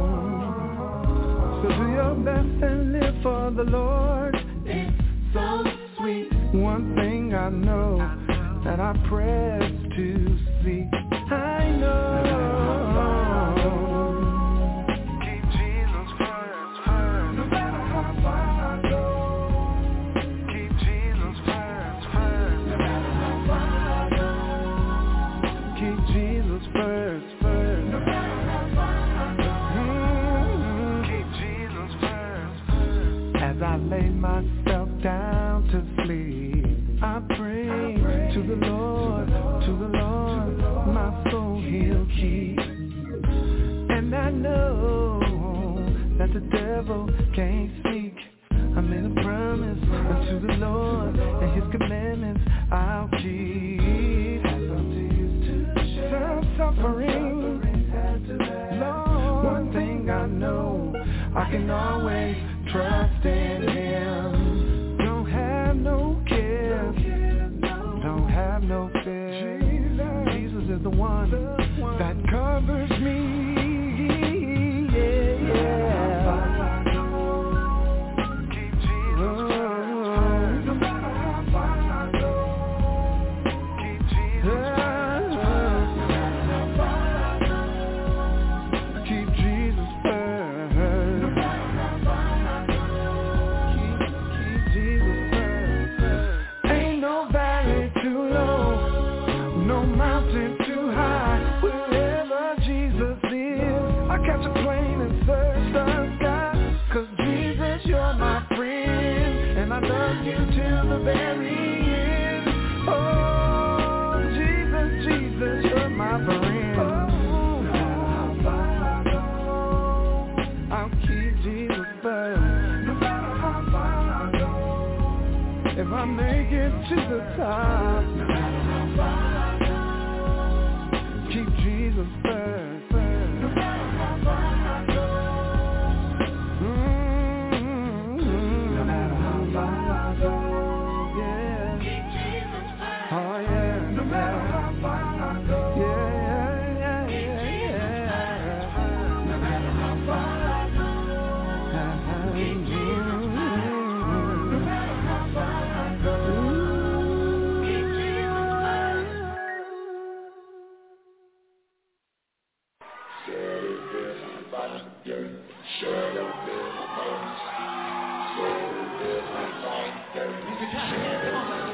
So do your best and live for the Lord. It's so sweet. One thing I know that I press to see. I know. Keep Jesus first. No matter how far I go. Keep Jesus first. No matter how far I go. As I lay myself down to sleep, I pray to the Lord, my soul he'll keep. And I know that the devil can't speak. I made a promise unto the Lord, and his commandments I'll keep. Suffering, Lord, one thing I know, I can always trust in him. Don't have no cares, don't have no fear. Jesus is the one that covers me. If I make it to the top, keep Jesus first. No matter how far I go, yeah. Keep Jesus first. Oh yeah. No matter how far I go, yeah. Keep Jesus first. No matter how far I go, keep Jesus first. No matter how far I go, keep Jesus first. Said it is my body, said it is my bones. Said it is my body, said it is my bones.